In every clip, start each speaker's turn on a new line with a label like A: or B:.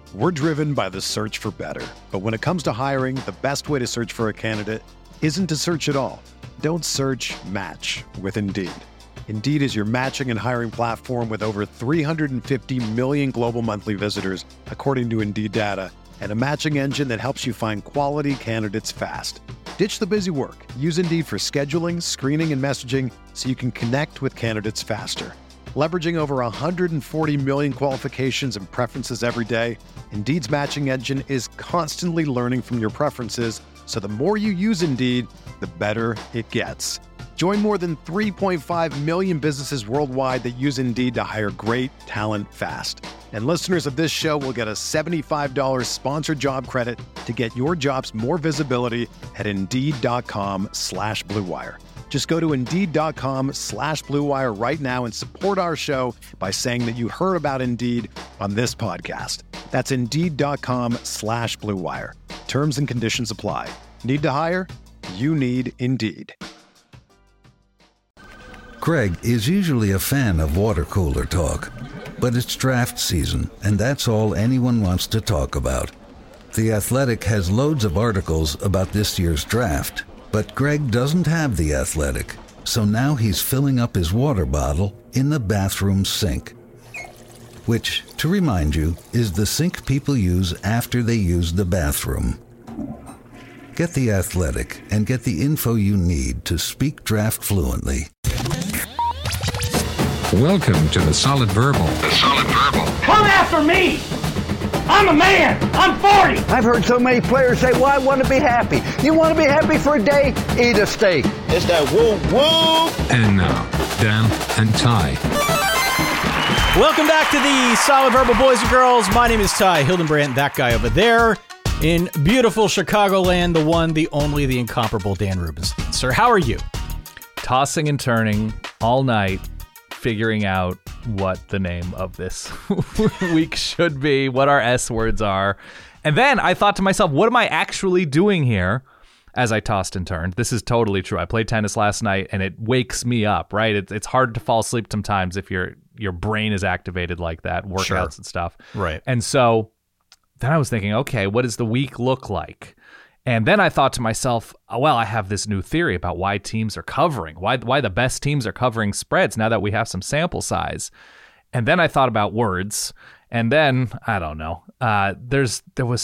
A: We're driven by the search for better. But when it comes to hiring, the best way to search for a candidate isn't to search at all. Don't search, match with Indeed. Indeed is your matching and hiring platform with over 350 million global monthly visitors, according to Indeed data, and a matching engine that helps you find quality candidates fast. Ditch the busy work. Use Indeed for scheduling, screening, and messaging so you can connect with candidates faster. Leveraging over 140 million qualifications and preferences every day, Indeed's matching engine is constantly learning from your preferences, so the more you use Indeed, the better it gets. Join more than 3.5 million businesses worldwide that use Indeed to hire great talent fast. And listeners of this show will get a $75 sponsored job credit to get your jobs more visibility at Indeed.com/Blue Wire. Just go to Indeed.com/Blue Wire right now and support our show by saying that you heard about Indeed on this podcast. That's Indeed.com/Blue Wire. Terms and conditions apply. Need to hire? You need Indeed.
B: Greg is usually a fan of water cooler talk, but it's draft season, and that's all anyone wants to talk about. The Athletic has loads of articles about this year's draft, but Greg doesn't have The Athletic, so now he's filling up his water bottle in the bathroom sink. Which, to remind you, is the sink people use after they use the bathroom. Get The Athletic and get the info you need to speak draft fluently.
C: Welcome to The Solid Verbal. The Solid Verbal.
D: Come after me! I'm a man! I'm 40!
E: I've heard so many players say, well, I want to be happy. You want to be happy for a day? Eat a steak.
F: It's that woo-woo!
C: And now, Dan and Ty.
G: Welcome back to the Solid Verbal, boys and girls. My name is Ty Hildenbrandt, that guy over there in beautiful Chicagoland, the one, the only, the incomparable Dan Rubenstein. Sir, how are you?
H: Tossing and turning all night, figuring out what the name of this week should be, what our S words are. And then I thought to myself, what am I actually doing here as I tossed and turned? This is totally true. I played tennis last night and it wakes me up, right? It's hard to fall asleep sometimes if your brain is activated like that, workouts and stuff.
G: Right.
H: And so then I was thinking, okay, what does the week look like? And then I thought to myself, well, I have this new theory about why teams are covering, why the best teams are covering spreads now that we have some sample size. And then I thought about words. And then, I don't know, it's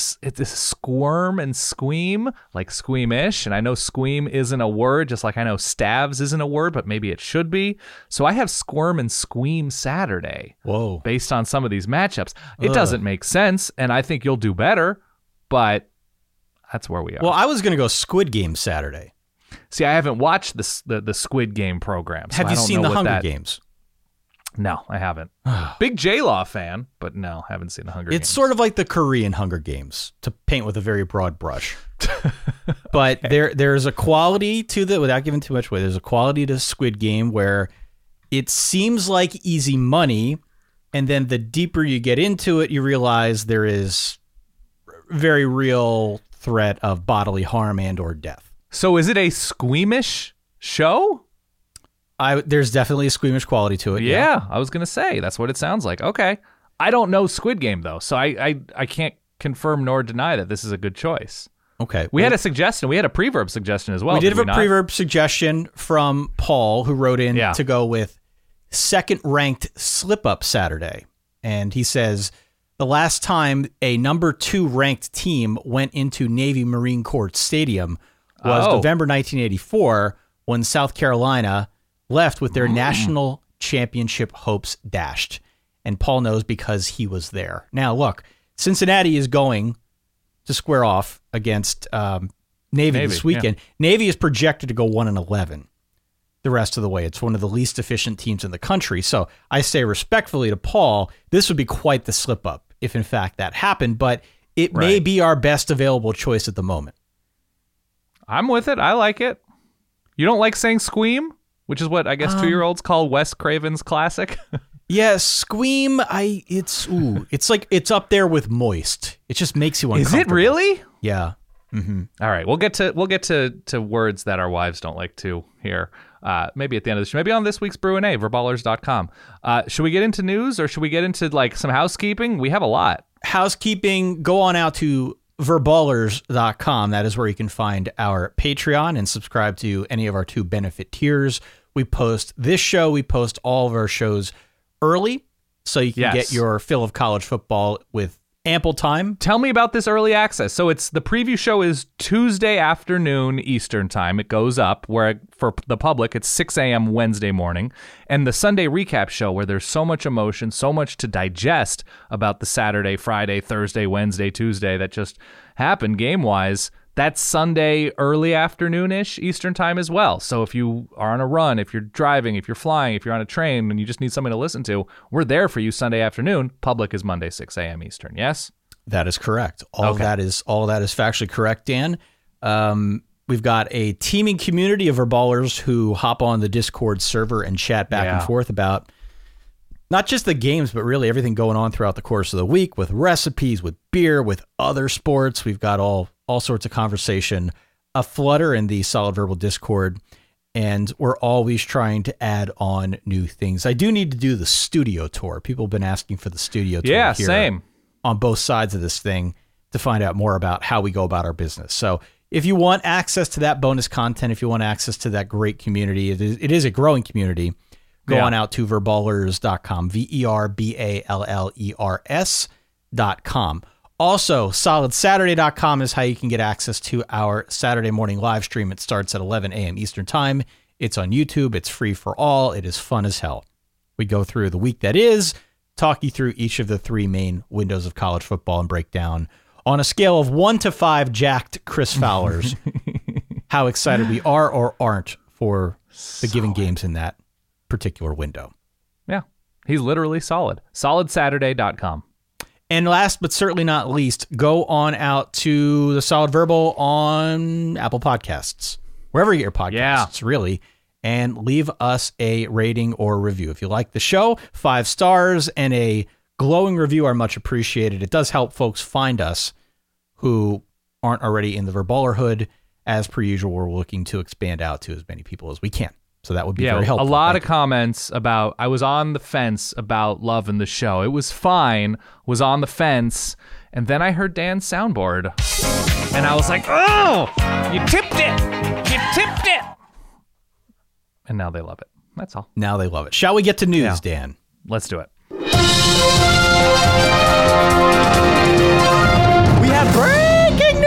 H: squirm and squeam, like squeamish. And I know squeam isn't a word, just like I know stabs isn't a word, but maybe it should be. So I have squirm and squeam Saturday.
G: Whoa.
H: Based on some of these matchups. It doesn't make sense, and I think you'll do better, but that's where we are.
G: Well, I was going to go Squid Game Saturday.
H: See, I haven't watched the Squid Game program. So
G: Have you seen the Hunger Games?
H: No, I haven't. Big J-Law fan, but no, haven't seen the Hunger Games.
G: It's sort of like the Korean Hunger Games, to paint with a very broad brush. But okay. There's a quality to without giving too much away, there's a quality to Squid Game where it seems like easy money, and then the deeper you get into it, you realize there is very real threat of bodily harm and or death.
H: So is it a squeamish show?
G: There's definitely a squeamish quality to it.
H: Yeah, I was going to say, that's what it sounds like. Okay. I don't know Squid Game, though, so I can't confirm nor deny that this is a good choice.
G: Okay.
H: We had a suggestion. We had a Preverb suggestion as well.
G: We did have a Preverb suggestion from Paul, who wrote in to go with second-ranked slip-up Saturday. And he says, the last time a number 2 ranked team went into Navy Marine Corps Stadium was November 1984, when South Carolina left with their national championship hopes dashed. And Paul knows because he was there. Now, look, Cincinnati is going to square off against Navy this weekend. Yeah. Navy is projected to go 1-11 the rest of the way. It's one of the least efficient teams in the country. So I say respectfully to Paul, this would be quite the slip up if in fact that happened, but it may be our best available choice at the moment.
H: I'm with it. I like it. You don't like saying squeam, which is what I guess 2-year-olds call Wes Craven's classic.
G: Yeah, squeam. It's like it's up there with moist. It just makes you uncomfortable.
H: Is it really?
G: Yeah. Mm-hmm.
H: All right, we'll get to words that our wives don't like to hear. Maybe at the end of the show. Maybe on this week's Brew and A, verballers.com. Should we get into news or should we get into like some housekeeping? We have a lot.
G: housekeeping, go on out to verballers.com. That is where you can find our Patreon and subscribe to any of our 2 benefit tiers. We post this show. We post all of our shows early, so you can get your fill of college football with ample time.
H: Tell me about this early access. So it's the preview show is Tuesday afternoon Eastern time. It goes up where for the public it's 6 a.m. Wednesday morning. And the Sunday recap show where there's so much emotion, so much to digest about the Saturday, Friday, Thursday, Wednesday, Tuesday that just happened game-wise. That's Sunday early afternoon-ish Eastern time as well. So if you are on a run, if you're driving, if you're flying, if you're on a train and you just need something to listen to, we're there for you Sunday afternoon. Public is Monday, 6 a.m. Eastern. Yes?
G: That is correct. All that is factually correct, Dan. We've got a teaming community of Verballers who hop on the Discord server and chat back and forth about not just the games, but really everything going on throughout the course of the week with recipes, with beer, with other sports. We've got all sorts of conversation aflutter in the Solid Verbal Discord, and we're always trying to add on new things. I do need to do the studio tour. People have been asking for the studio tour here
H: same.
G: On both sides of this thing to find out more about how we go about our business. So if you want access to that bonus content, if you want access to that great community, it is a growing community, go on out to verballers.com, verballers.com. Also, solidsaturday.com is how you can get access to our Saturday morning live stream. It starts at 11 a.m. Eastern time. It's on YouTube. It's free for all. It is fun as hell. We go through the week that is, talk you through each of the 3 main windows of college football and break down on a scale of 1 to 5 jacked Chris Fowlers how excited we are or aren't for the given games in that particular window.
H: Yeah, he's literally solid. Solidsaturday.com.
G: And last but certainly not least, go on out to the Solid Verbal on Apple Podcasts, wherever you get your podcasts, really, and leave us a rating or review. If you like the show, 5 stars and a glowing review are much appreciated. It does help folks find us who aren't already in the Verballerhood. As per usual, we're looking to expand out to as many people as we can. So that would be very helpful.
H: A lot of comments about, I was on the fence about loving the show. It was fine, was on the fence, and then I heard Dan's soundboard. And I was like, oh, you tipped it. You tipped it. And now they love it. That's all.
G: Now they love it. Shall we get to news, Dan?
H: Let's do it.
G: We have breaking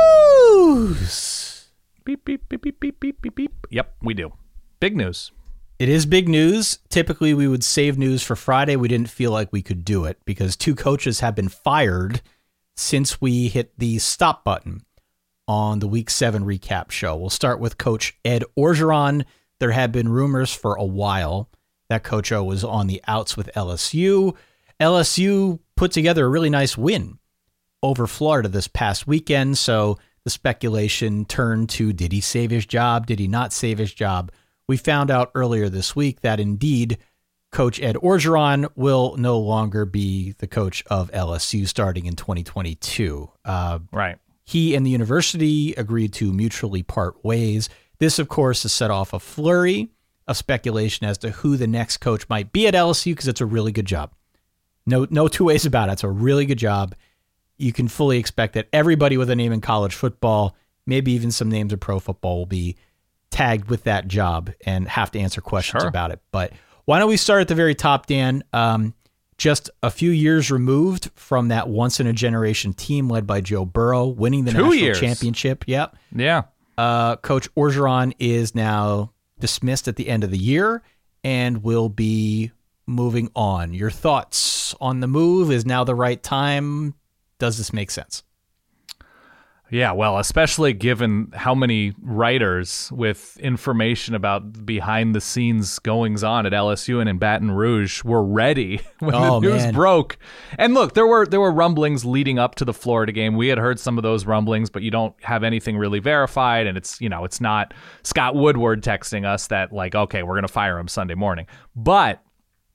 G: news.
H: Beep, beep, beep, beep, beep, beep, beep, beep. Yep, we do. Big news.
G: It is big news. Typically, we would save news for Friday. We didn't feel like we could do it because 2 coaches have been fired since we hit the stop button on the Week 7 recap show. We'll start with Coach Ed Orgeron. There had been rumors for a while that Coach O was on the outs with LSU. LSU put together a really nice win over Florida this past weekend, so the speculation turned to, did he save his job? Did he not save his job? We found out earlier this week that indeed Coach Ed Orgeron will no longer be the coach of LSU starting in 2022.
H: Right.
G: He and the university agreed to mutually part ways. This, of course, has set off a flurry of speculation as to who the next coach might be at LSU because it's a really good job. No 2 ways about it. It's a really good job. You can fully expect that everybody with a name in college football, maybe even some names in pro football, will be tagged with that job and have to answer questions about it. But why don't we start at the very top, Dan? Just a few years removed from that once-in-a-generation team led by Joe Burrow winning the national championship. Yep.
H: Yeah.
G: Coach Orgeron is now dismissed at the end of the year and will be moving on. Your thoughts on the move? Is now the right time? Does this make sense?
H: Yeah, well, especially given how many writers with information about behind-the-scenes goings-on at LSU and in Baton Rouge were ready when the news broke. And look, there were rumblings leading up to the Florida game. We had heard some of those rumblings, but you don't have anything really verified, and it's not Scott Woodward texting us that, like, okay, we're going to fire him Sunday morning. But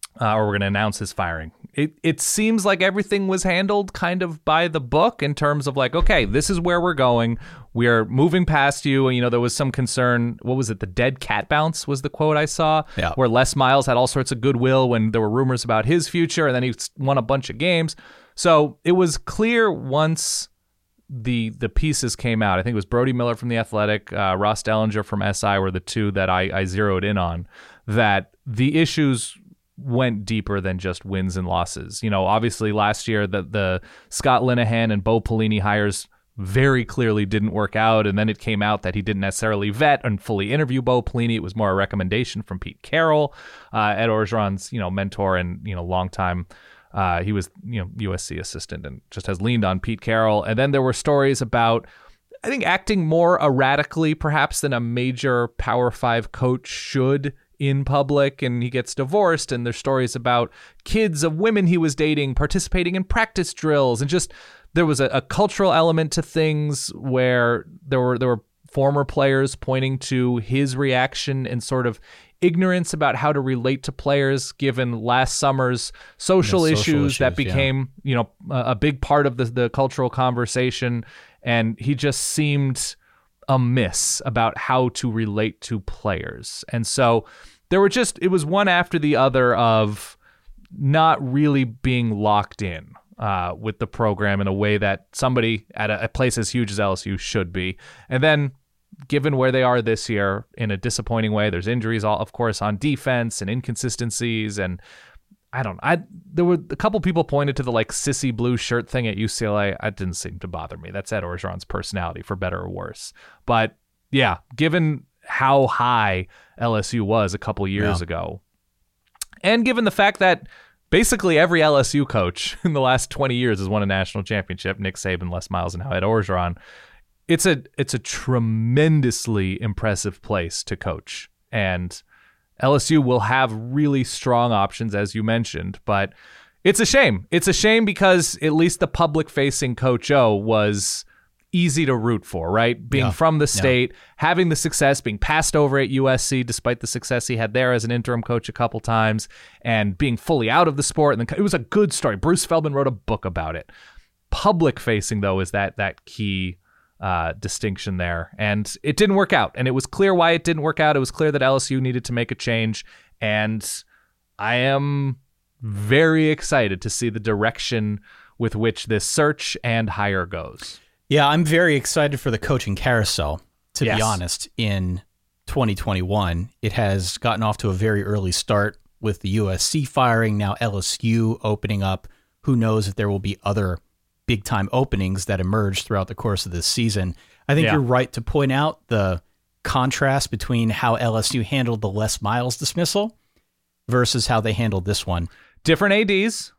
H: or we're going to announce his firing. It seems like everything was handled kind of by the book in terms of like, okay, this is where we're going. We're moving past you. And, there was some concern. What was it? The dead cat bounce was the quote I saw, where Les Miles had all sorts of goodwill when there were rumors about his future, and then he won a bunch of games. So it was clear once the pieces came out. I think it was Brody Miller from The Athletic, Ross Dellinger from SI were the two that I zeroed in on, that the issues went deeper than just wins and losses. Obviously last year the Scott Linehan and Bo Pelini hires very clearly didn't work out, and then it came out that he didn't necessarily vet and fully interview Bo Pelini. It was more a recommendation from Pete Carroll, Ed Orgeron's mentor and longtime. He was USC assistant and just has leaned on Pete Carroll. And then there were stories about, I think, acting more erratically perhaps than a major Power 5 coach should in public, and he gets divorced, and there's stories about kids of women he was dating participating in practice drills, and just there was a cultural element to things where there were former players pointing to his reaction and sort of ignorance about how to relate to players given last summer's social issues that became a big part of the cultural conversation, and he just seemed amiss about how to relate to players. And so it was one after the other of not really being locked in with the program in a way that somebody at a place as huge as LSU should be. And then given where they are this year in a disappointing way, there's injuries, of course, on defense and inconsistencies. And there were a couple people pointed to the like sissy blue shirt thing at UCLA. That didn't seem to bother me. That's Ed Orgeron's personality, for better or worse. But yeah, given how high LSU was a couple years ago, and given the fact that basically every LSU coach in the last 20 years has won a national championship, Nick Saban, Les Miles, and now Ed Orgeron, it's a tremendously impressive place to coach. And LSU will have really strong options, as you mentioned, but it's a shame. It's a shame because at least the public-facing Coach O was easy to root for, right? Being from the state, having the success, being passed over at USC despite the success he had there as an interim coach a couple times, and being fully out of the sport. And it was a good story. Bruce Feldman wrote a book about it. Public-facing, though, is that key distinction there, and it didn't work out, and it was clear why it didn't work out. It was clear that LSU needed to make a change, and I am very excited to see the direction with which this search and hire goes.
G: Yeah, I'm very excited for the coaching carousel, to be honest, in 2021. It has gotten off to a very early start with the USC firing, now LSU opening up. Who knows if there will be other big-time openings that emerge throughout the course of this season. I think you're right to point out the contrast between how LSU handled the Les Miles dismissal versus how they handled this one.
H: Different ADs.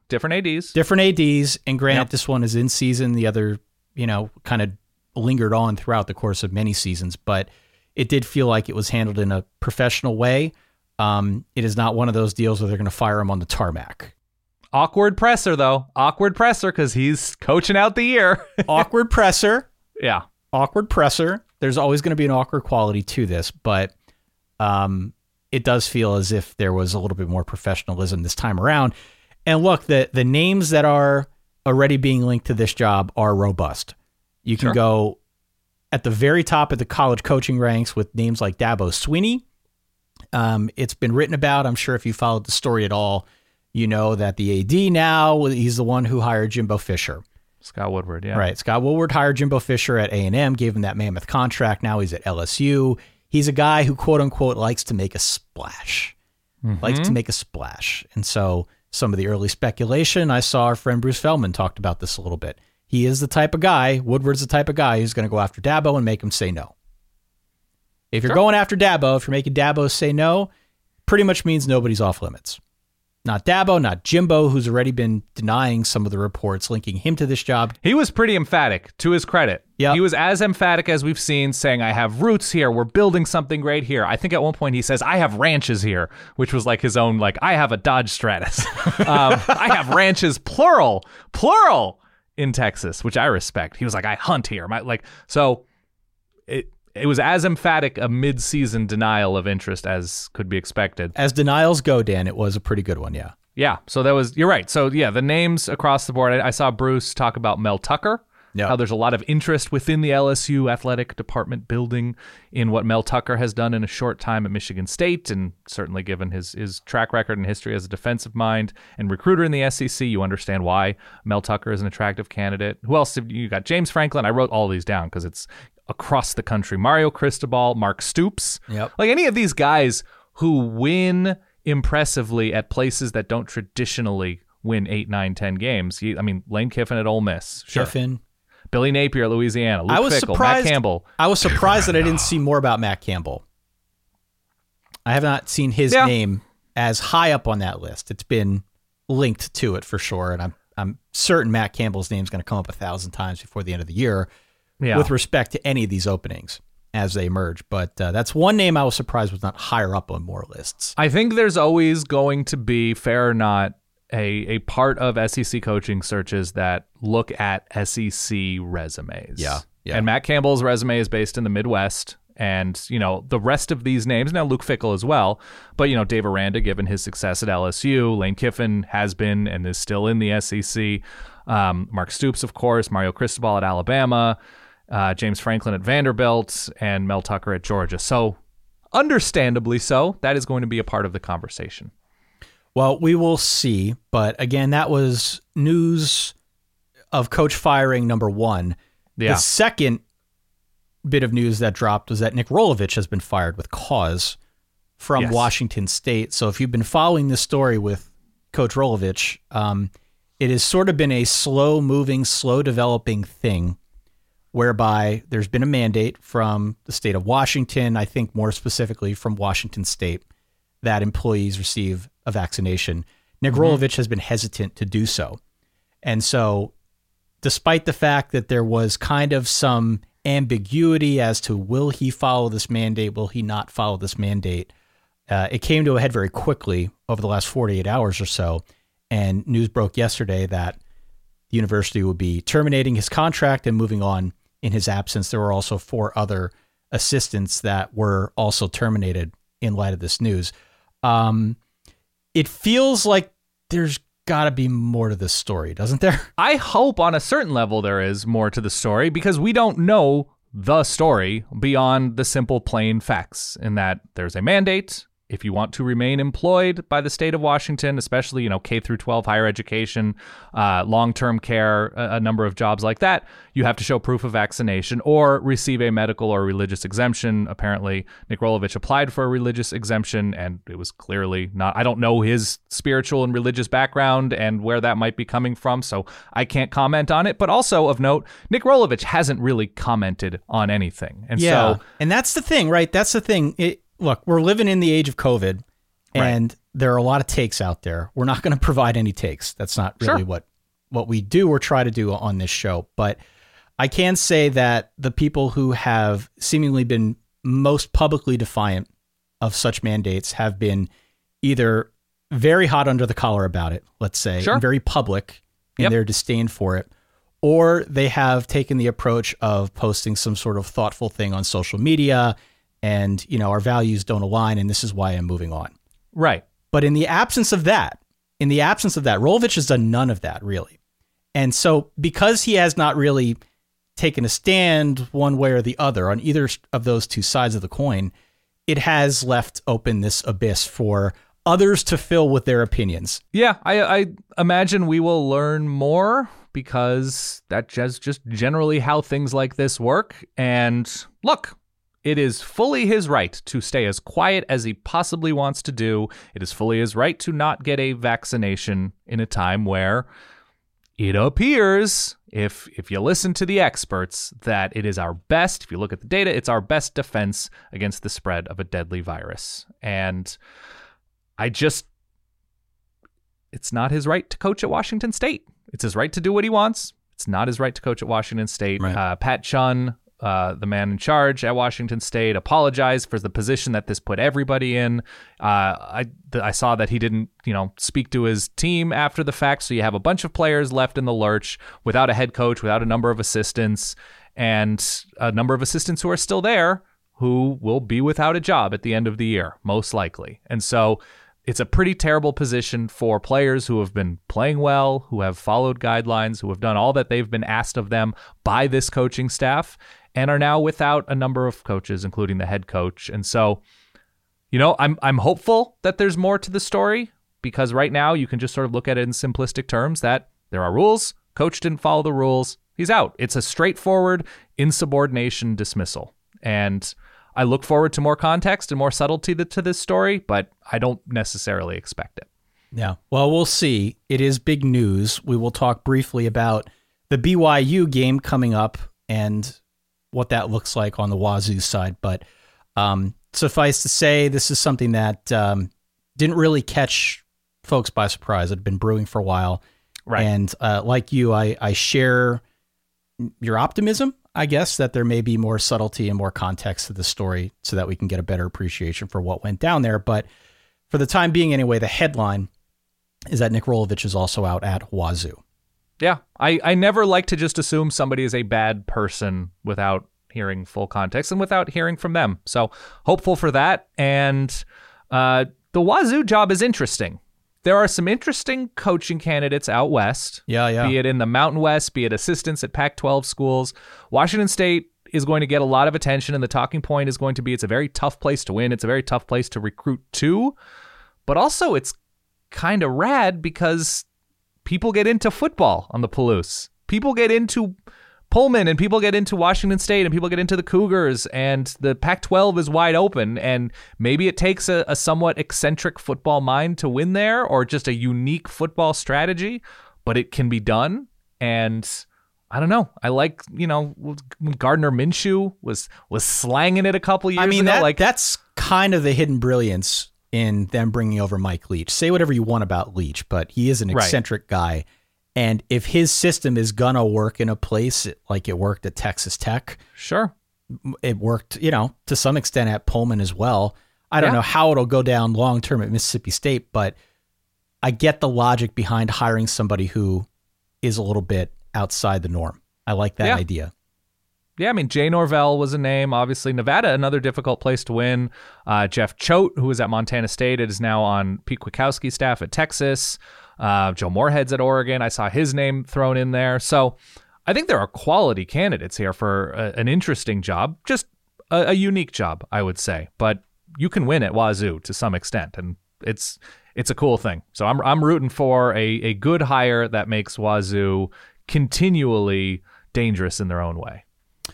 G: And granted, this one is in season. The other, kind of lingered on throughout the course of many seasons, but it did feel like it was handled in a professional way. It is not one of those deals where they're going to fire him on the tarmac.
H: Awkward presser, though. Awkward presser because he's coaching out the year.
G: Awkward presser.
H: Yeah.
G: Awkward presser. There's always going to be an awkward quality to this, but it does feel as if there was a little bit more professionalism this time around. And look, the names that are already being linked to this job are robust. You can go at the very top of the college coaching ranks with names like Dabo Swinney. It's been written about. I'm sure if you followed the story at all, you know that the AD now, he's the one who hired Jimbo Fisher.
H: Scott Woodward, yeah.
G: Right. Scott Woodward hired Jimbo Fisher at A&M, gave him that mammoth contract. Now he's at LSU. He's a guy who, quote unquote, likes to make a splash. And so some of the early speculation, I saw our friend Bruce Feldman talked about this a little bit. He is the type of guy, Woodward's the type of guy who's going to go after Dabo and make him say no. If you're going after Dabo, if you're making Dabo say no, pretty much means nobody's off limits. Not Dabo, not Jimbo, who's already been denying some of the reports linking him to this job.
H: He was pretty emphatic, to his credit.
G: Yep.
H: He was as emphatic as we've seen, saying, I have roots here. We're building something great here. I think at one point he says, I have ranches here, which was like his own, like, I have a Dodge Stratus. I have ranches, plural, in Texas, which I respect. He was like, I hunt here. It was as emphatic a mid-season denial of interest as could be expected.
G: As denials go, Dan, it was a pretty good one, yeah.
H: Yeah, so you're right. So yeah, the names across the board. I saw Bruce talk about Mel Tucker. Yep. How there's a lot of interest within the LSU athletic department building in what Mel Tucker has done in a short time at Michigan State, and certainly given his track record and history as a defensive mind and recruiter in the SEC, you understand why Mel Tucker is an attractive candidate. Who else? You got James Franklin. I wrote all these down because it's across the country. Mario Cristobal, Mark Stoops.
G: Yep.
H: Like any of these guys who win impressively at places that don't traditionally win 8, 9, 10 games. Lane Kiffin at Ole Miss. Sure.
G: Kiffin.
H: Billy Napier at Louisiana, Luke Fickell, Matt Campbell.
G: I was surprised that I didn't see more about Matt Campbell. I have not seen his name as high up on that list. It's been linked to it for sure, and I'm certain Matt Campbell's name is going to come up 1,000 times before the end of the year with respect to any of these openings as they emerge. But that's one name I was surprised was not higher up on more lists.
H: I think there's always going to be, fair or not, a part of SEC coaching searches that look at SEC resumes.
G: Yeah.
H: And Matt Campbell's resume is based in the Midwest. And, the rest of these names, now Luke Fickell as well, but, Dave Aranda, given his success at LSU, Lane Kiffin has been and is still in the SEC, Mark Stoops, of course, Mario Cristobal at Alabama, James Franklin at Vanderbilt, and Mel Tucker at Georgia. So, understandably so, that is going to be a part of the conversation.
G: Well, we will see. But again, that was news of coach firing number one. Yeah. The second bit of news that dropped was that Nick Rolovich has been fired with cause from Washington State. So if you've been following this story with Coach Rolovich, it has sort of been a slow-moving, slow-developing thing whereby there's been a mandate from the state of Washington, I think more specifically from Washington State, that employees receive a vaccination. Nick Rolovich has been hesitant to do so. And so despite the fact that there was kind of some ambiguity as to will he follow this mandate, will he not follow this mandate, it came to a head very quickly over the last 48 hours or so. And news broke yesterday that the university would be terminating his contract and moving on in his absence. There were also 4 other assistants that were also terminated in light of this news. It feels like there's got to be more to this story, doesn't there?
H: I hope on a certain level there is more to the story because we don't know the story beyond the simple plain facts in that there's a mandate. If you want to remain employed by the state of Washington, especially, K through 12 higher education, long-term care, a number of jobs like that, you have to show proof of vaccination or receive a medical or religious exemption. Apparently, Nick Rolovich applied for a religious exemption, and it was clearly not. I don't know his spiritual and religious background and where that might be coming from, so I can't comment on it. But also of note, Nick Rolovich hasn't really commented on anything. And
G: and that's the thing, right? That's the thing. Look, we're living in the age of COVID, and there are a lot of takes out there. We're not going to provide any takes. That's not really what we do or try to do on this show. But I can say that the people who have seemingly been most publicly defiant of such mandates have been either very hot under the collar about it, let's say, and very public in their disdain for it, or they have taken the approach of posting some sort of thoughtful thing on social media and, our values don't align, and this is why I'm moving on.
H: Right.
G: But in the absence of that, Rolovich has done none of that, really. And so because he has not really taken a stand one way or the other on either of those two sides of the coin, it has left open this abyss for others to fill with their opinions.
H: Yeah, I imagine we will learn more because that's just generally how things like this work. And look, it is fully his right to stay as quiet as he possibly wants to do. It is fully his right to not get a vaccination in a time where it appears, if you listen to the experts, that it is our best, if you look at the data, it's our best defense against the spread of a deadly virus. And it's not his right to coach at Washington State. It's his right to do what he wants. It's not his right to coach at Washington State. Right. Pat Chun, the man in charge at Washington State, apologized for the position that this put everybody in. I saw that he didn't, speak to his team after the fact. So you have a bunch of players left in the lurch without a head coach, without a number of assistants, and a number of assistants who are still there who will be without a job at the end of the year, most likely. And so it's a pretty terrible position for players who have been playing well, who have followed guidelines, who have done all that they've been asked of them by this coaching staff, and are now without a number of coaches, including the head coach. And so, I'm hopeful that there's more to the story, because right now you can just sort of look at it in simplistic terms that there are rules, coach didn't follow the rules, he's out. It's a straightforward insubordination dismissal. And I look forward to more context and more subtlety to this story, but I don't necessarily expect it.
G: Yeah. Well, we'll see. It is big news. We will talk briefly about the BYU game coming up and what that looks like on the Wazoo side. But suffice to say, this is something that didn't really catch folks by surprise. It had been brewing for a while. Right. And like you, I share your optimism, I guess, that there may be more subtlety and more context to the story so that we can get a better appreciation for what went down there. But for the time being, anyway, the headline is that Nick Rolovich is also out at Wazoo.
H: Yeah, I never like to just assume somebody is a bad person without hearing full context and without hearing from them. So hopeful for that. And the Wazoo job is interesting. There are some interesting coaching candidates out west.
G: Yeah.
H: Be it in the Mountain West, be it assistants at Pac-12 schools. Washington State is going to get a lot of attention, and the talking point is going to be it's a very tough place to win. It's a very tough place to recruit to. But also it's kind of rad because people get into football on the Palouse. People get into Pullman, and people get into Washington State, and people get into the Cougars, and the Pac-12 is wide open, and maybe it takes a somewhat eccentric football mind to win there, or just a unique football strategy, but it can be done. And I don't know. I like, Gardner Minshew was slanging it a couple years ago.
G: That's kind of the hidden brilliance in them bringing over Mike Leach. Say whatever you want about Leach, but he is an eccentric guy. And if his system is going to work in a place like it worked at Texas Tech,
H: sure,
G: it worked, to some extent at Pullman as well. I don't know how it'll go down long-term at Mississippi State, but I get the logic behind hiring somebody who is a little bit outside the norm. I like that idea.
H: Yeah, Jay Norvell was a name. Obviously, Nevada, another difficult place to win. Jeff Choate, who was at Montana State, is now on Pete Kwiatkowski's staff at Texas. Joe Moorhead's at Oregon. I saw his name thrown in there. So I think there are quality candidates here for an interesting job, just a unique job, I would say. But you can win at Wazoo to some extent, and it's a cool thing. So I'm rooting for a good hire that makes Wazoo continually dangerous in their own way.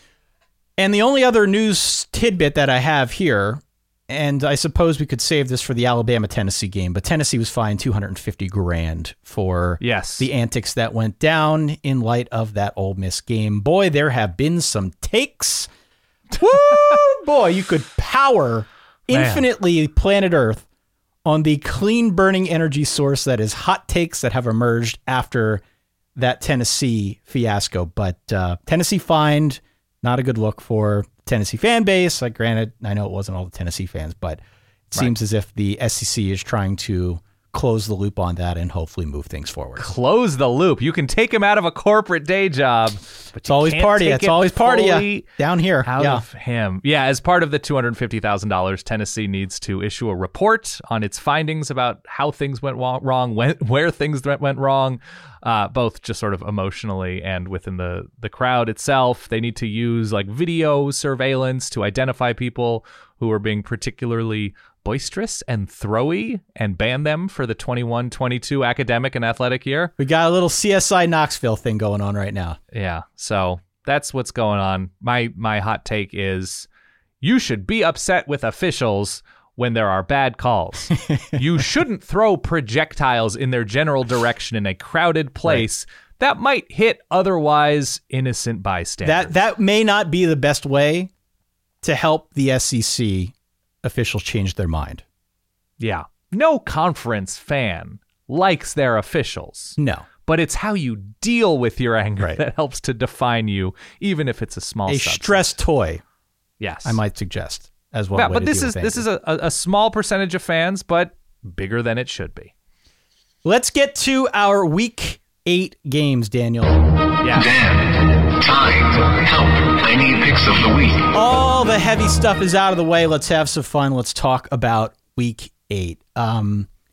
G: And the only other news tidbit that I have here, and I suppose we could save this for the Alabama-Tennessee game, but Tennessee was fined $250,000 for the antics that went down in light of that Ole Miss game. Boy, there have been some takes. Woo! Boy, you could power infinitely planet Earth on the clean burning energy source that is hot takes that have emerged after that Tennessee fiasco. But Tennessee fined, not a good look for Tennessee fan base. Like, granted, I know it wasn't all the Tennessee fans, but it seems as if the SEC is trying to close the loop on that and hopefully move things forward.
H: Close the loop. You can take him out of a corporate day job, but
G: it's always party. It's always party down here.
H: Out of him. Yeah, as part of the $250,000, Tennessee needs to issue a report on its findings about how things went wrong, where things went wrong, both just sort of emotionally and within the crowd itself. They need to use video surveillance to identify people who are being particularly boisterous and throwy and ban them for the 21-22 academic and athletic year.
G: We got a little CSI Knoxville thing going on right now.
H: Yeah, so that's what's going on. My hot take is you should be upset with officials when there are bad calls. You shouldn't throw projectiles in their general direction in a crowded place that might hit otherwise innocent bystanders.
G: That may not be the best way to help the SEC officials change their mind.
H: Yeah. No conference fan likes their officials.
G: No.
H: But it's how you deal with your anger that helps to define you, even if it's a small subset.
G: Stress toy.
H: Yes.
G: I might suggest as well.
H: Yeah, but this is a small percentage of fans, but bigger than it should be.
G: Let's get to our Week 8 games, Daniel.
H: Yeah.
I: Dan, time, help. I need picks of the week.
G: All the heavy stuff is out of the way. Let's have some fun. Let's talk about Week 8.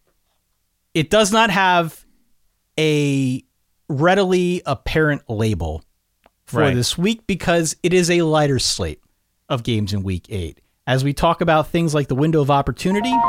G: It does not have a readily apparent label for this week because it is a lighter slate of games in Week 8. As we talk about things like the window of opportunity, you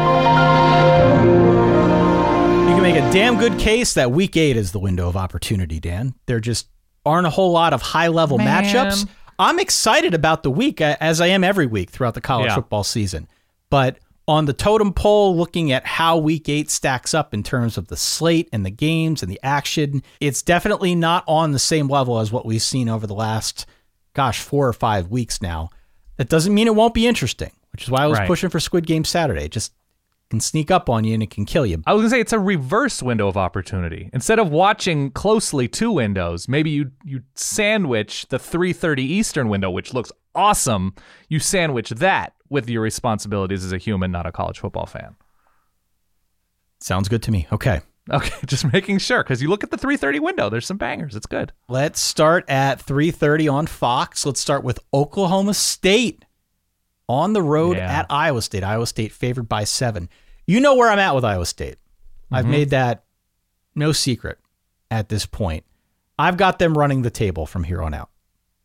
G: can make a damn good case that Week 8 is the window of opportunity, Dan. There just aren't a whole lot of high-level matchups. I'm excited about the week, as I am every week throughout the college football season. But on the totem pole, looking at how Week 8 stacks up in terms of the slate and the games and the action, it's definitely not on the same level as what we've seen over the last, 4 or 5 weeks now. That doesn't mean it won't be interesting, which is why I was pushing for Squid Game Saturday. It just can sneak up on you and it can kill you.
H: I was going to say it's a reverse window of opportunity. Instead of watching closely 2 windows, maybe you sandwich the 3:30 Eastern window, which looks awesome. You sandwich that with your responsibilities as a human, not a college football fan.
G: Sounds good to me. Okay,
H: just making sure, because you look at the 3:30 window, there's some bangers. It's good.
G: Let's start at 3:30 on Fox. Let's start with Oklahoma State on the road at Iowa State. Iowa State favored by 7. You know where I'm at with Iowa State. I've made that no secret at this point. I've got them running the table from here on out.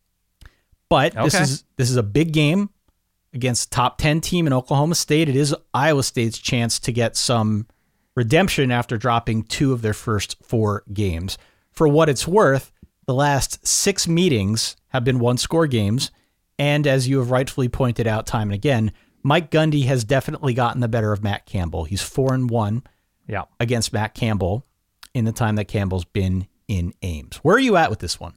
G: But this is a big game against the top 10 team in Oklahoma State. It is Iowa State's chance to get some redemption after dropping 2 of their first 4 games. For what it's worth, the last 6 meetings have been 1-score games. And as you have rightfully pointed out time and again, Mike Gundy has definitely gotten the better of Matt Campbell. He's 4-1 against Matt Campbell in the time that Campbell's been in Ames. Where are you at with this one?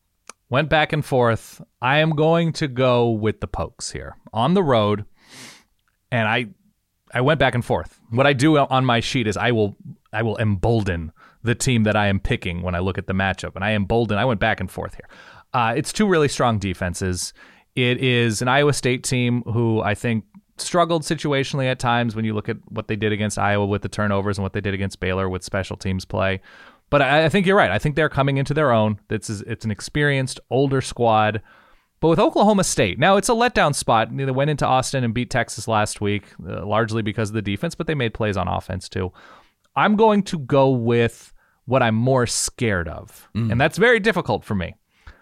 H: Went back and forth. I am going to go with the Pokes here on the road. And I went back and forth. What I do on my sheet is I will embolden the team that I am picking when I look at the matchup. And I went back and forth here. It's 2 really strong defenses. It is an Iowa State team who I think struggled situationally at times when you look at what they did against Iowa with the turnovers and what they did against Baylor with special teams play. But I think you're right. I think they're coming into their own. It's an experienced, older squad. But with Oklahoma State, now it's a letdown spot. They went into Austin and beat Texas last week, largely because of the defense, but they made plays on offense too. I'm going to go with what I'm more scared of, and that's very difficult for me.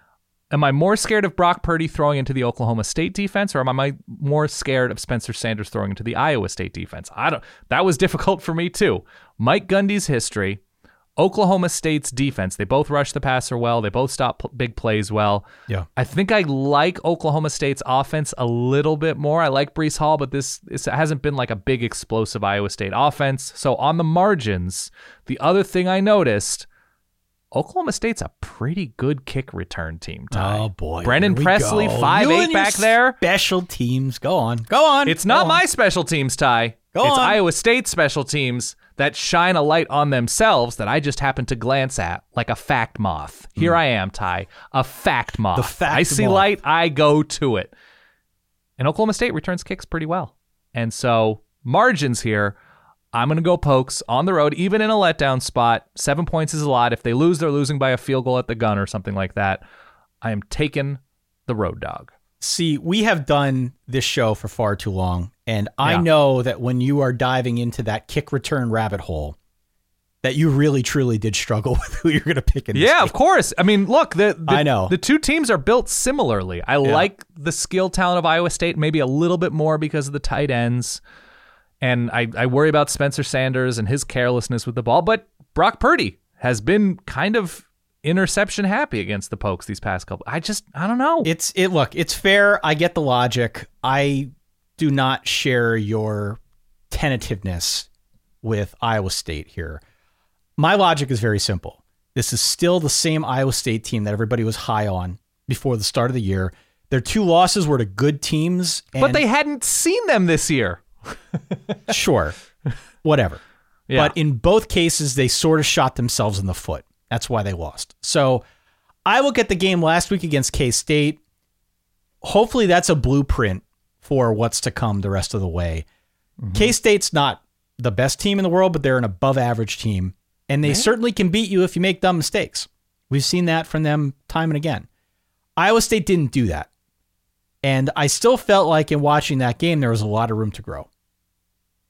H: Am I more scared of Brock Purdy throwing into the Oklahoma State defense, or am I more scared of Spencer Sanders throwing into the Iowa State defense? That was difficult for me too. Mike Gundy's history, Oklahoma State's defense, they both rush the passer well. They both stop big plays well.
G: Yeah,
H: I think I like Oklahoma State's offense a little bit more. I like Breece Hall, but this hasn't been like a big explosive Iowa State offense. So on the margins, the other thing I noticed, Oklahoma State's a pretty good kick return team, Ty.
G: Oh, boy.
H: Brennan Presley, 5'8" back there.
G: Special teams. Go on.
H: It's not my special teams, Ty. It's Iowa State special teams that shine a light on themselves that I just happen to glance at like a fact moth. Here I am, Ty, a fact moth.
G: The fact
H: I see
G: moth.
H: light, I go to it. And Oklahoma State returns kicks pretty well. And so margins here, I'm going to go Pokes on the road, even in a letdown spot. 7 points is a lot. If they lose, they're losing by a field goal at the gun or something like that. I am taking the road dog.
G: See, we have done this show for far too long, and I know that when you are diving into that kick return rabbit hole, that you really, truly did struggle with who you're going to pick in this game.
H: Of course. I mean, look,
G: I know.
H: The 2 teams are built similarly. I like the skill talent of Iowa State, maybe a little bit more because of the tight ends. And I worry about Spencer Sanders and his carelessness with the ball. But Brock Purdy has been kind of interception happy against the Pokes these past couple. I don't know.
G: Look, it's fair. I get the logic. I do not share your tentativeness with Iowa State here. My logic is very simple. This is still the same Iowa State team that everybody was high on before the start of the year. Their 2 losses were to good teams.
H: But they hadn't seen them this year.
G: Sure, whatever. Yeah. But in both cases, they sort of shot themselves in the foot. That's why they lost. So I look at the game last week against K-State. Hopefully that's a blueprint for what's to come the rest of the way. K-State's not the best team in the world, but they're an above average team. And they certainly can beat you if you make dumb mistakes. We've seen that from them time and again. Iowa State didn't do that. And I still felt like in watching that game, there was a lot of room to grow.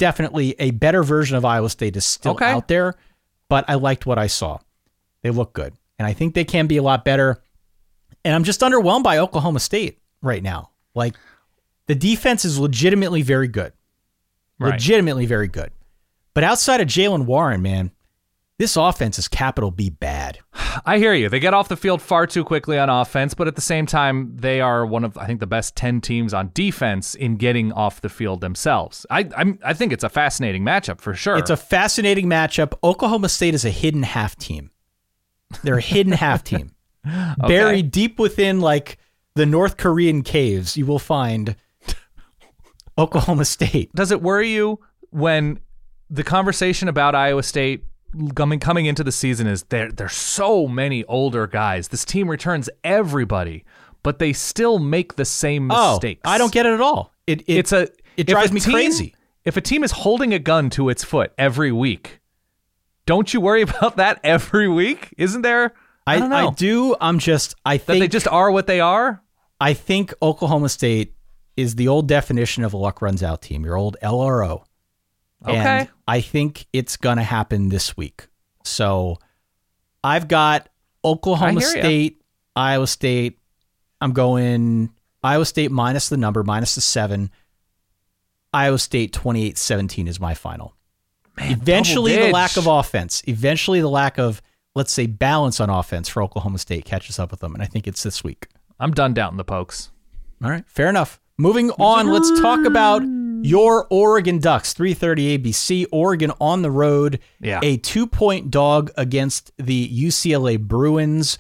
G: definitely a better version of Iowa State is still out there, but I liked what I saw. They look good, and I think they can be a lot better. And I'm just underwhelmed by Oklahoma State right now. Like, the defense is legitimately very good. Legitimately very good. But outside of Jaylen Warren, man, this offense is capital B bad.
H: I hear you. They get off the field far too quickly on offense, but at the same time, they are one of, I think, the best 10 teams on defense in getting off the field themselves. I think it's a fascinating matchup for sure.
G: It's a fascinating matchup. Oklahoma State is a hidden half team. They're a hidden half team. Buried deep within, like, the North Korean caves, you will find Oklahoma State.
H: Does it worry you when the conversation about Iowa State coming into the season is there's so many older guys. This team returns everybody, but they still make the same mistakes.
G: I don't get it at all. It drives me crazy.
H: If a team is holding a gun to its foot every week, don't you worry about that every week? Isn't there? I don't know.
G: I do. I think
H: that they just are what they are.
G: I think Oklahoma State is the old definition of a luck runs out team, your old LRO. And I think it's going to happen this week. So I've got Oklahoma State, Iowa State. I'm going Iowa State minus the number, minus the 7. Iowa State 28-17 is my final. Man, eventually the lack of offense, eventually the lack of, let's say, balance on offense for Oklahoma State catches up with them. And I think it's this week.
H: I'm done doubting the Pokes.
G: All right, fair enough. Moving on, let's talk about your Oregon Ducks, 3:30 ABC. Oregon on the road, a 2-point dog against the UCLA Bruins.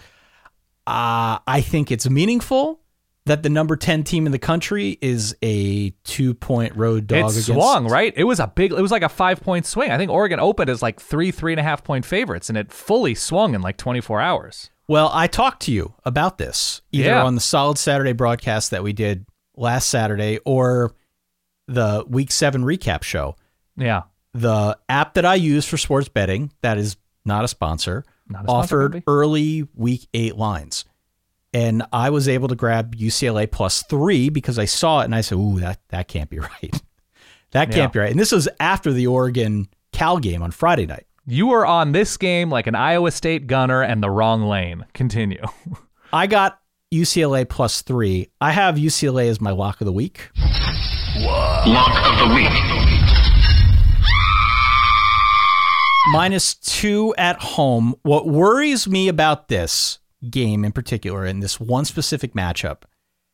G: I think it's meaningful that the number 10 team in the country is a 2-point road dog.
H: It swung, right? It was like a 5-point swing. I think Oregon opened as like 3.5 point favorites, and it fully swung in like 24 hours.
G: Well, I talked to you about this either on the Solid Saturday broadcast that we did last Saturday or the Week 7 recap show.
H: Yeah.
G: The app that I use for sports betting, that is not a sponsor, offered early Week 8 lines. And I was able to grab UCLA +3 because I saw it and I said, ooh, that can't be right. That can't be right. And this was after the Oregon-Cal game on Friday night.
H: You were on this game like an Iowa State gunner and the wrong lane. Continue.
G: I got UCLA +3. I have UCLA as my lock of the week.
I: Lock of the week.
G: -2 at home. What worries me about this game in particular, in this one specific matchup,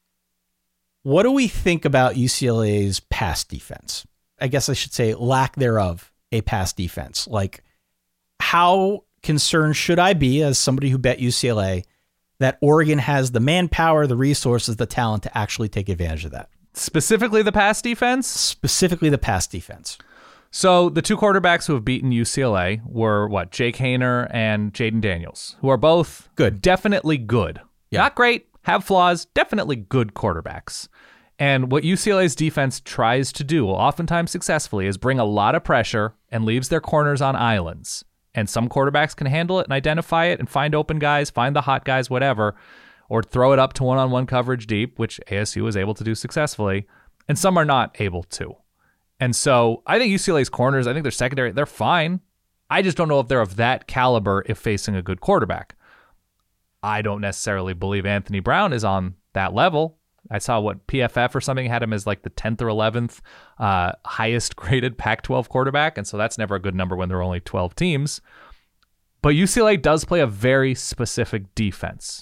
G: what do we think about UCLA's pass defense? I guess I should say lack thereof, a pass defense. Like, how concerned should I be as somebody who bet UCLA that Oregon has the manpower, the resources, the talent to actually take advantage of that?
H: Specifically the pass defense?
G: Specifically the pass defense.
H: So the two quarterbacks who have beaten UCLA were Jake Haener and Jaden Daniels, who are both
G: good,
H: definitely good. Yeah. Not great, have flaws, definitely good quarterbacks. And what UCLA's defense tries to do, oftentimes successfully, is bring a lot of pressure and leaves their corners on islands. And some quarterbacks can handle it and identify it and find open guys, find the hot guys, whatever, or throw it up to one-on-one coverage deep, which ASU was able to do successfully, and some are not able to. And so I think UCLA's corners, I think their secondary, they're fine. I just don't know if they're of that caliber if facing a good quarterback. I don't necessarily believe Anthony Brown is on that level. I saw PFF or something had him as like the 10th or 11th highest graded Pac-12 quarterback. And so that's never a good number when there are only 12 teams. But UCLA does play a very specific defense.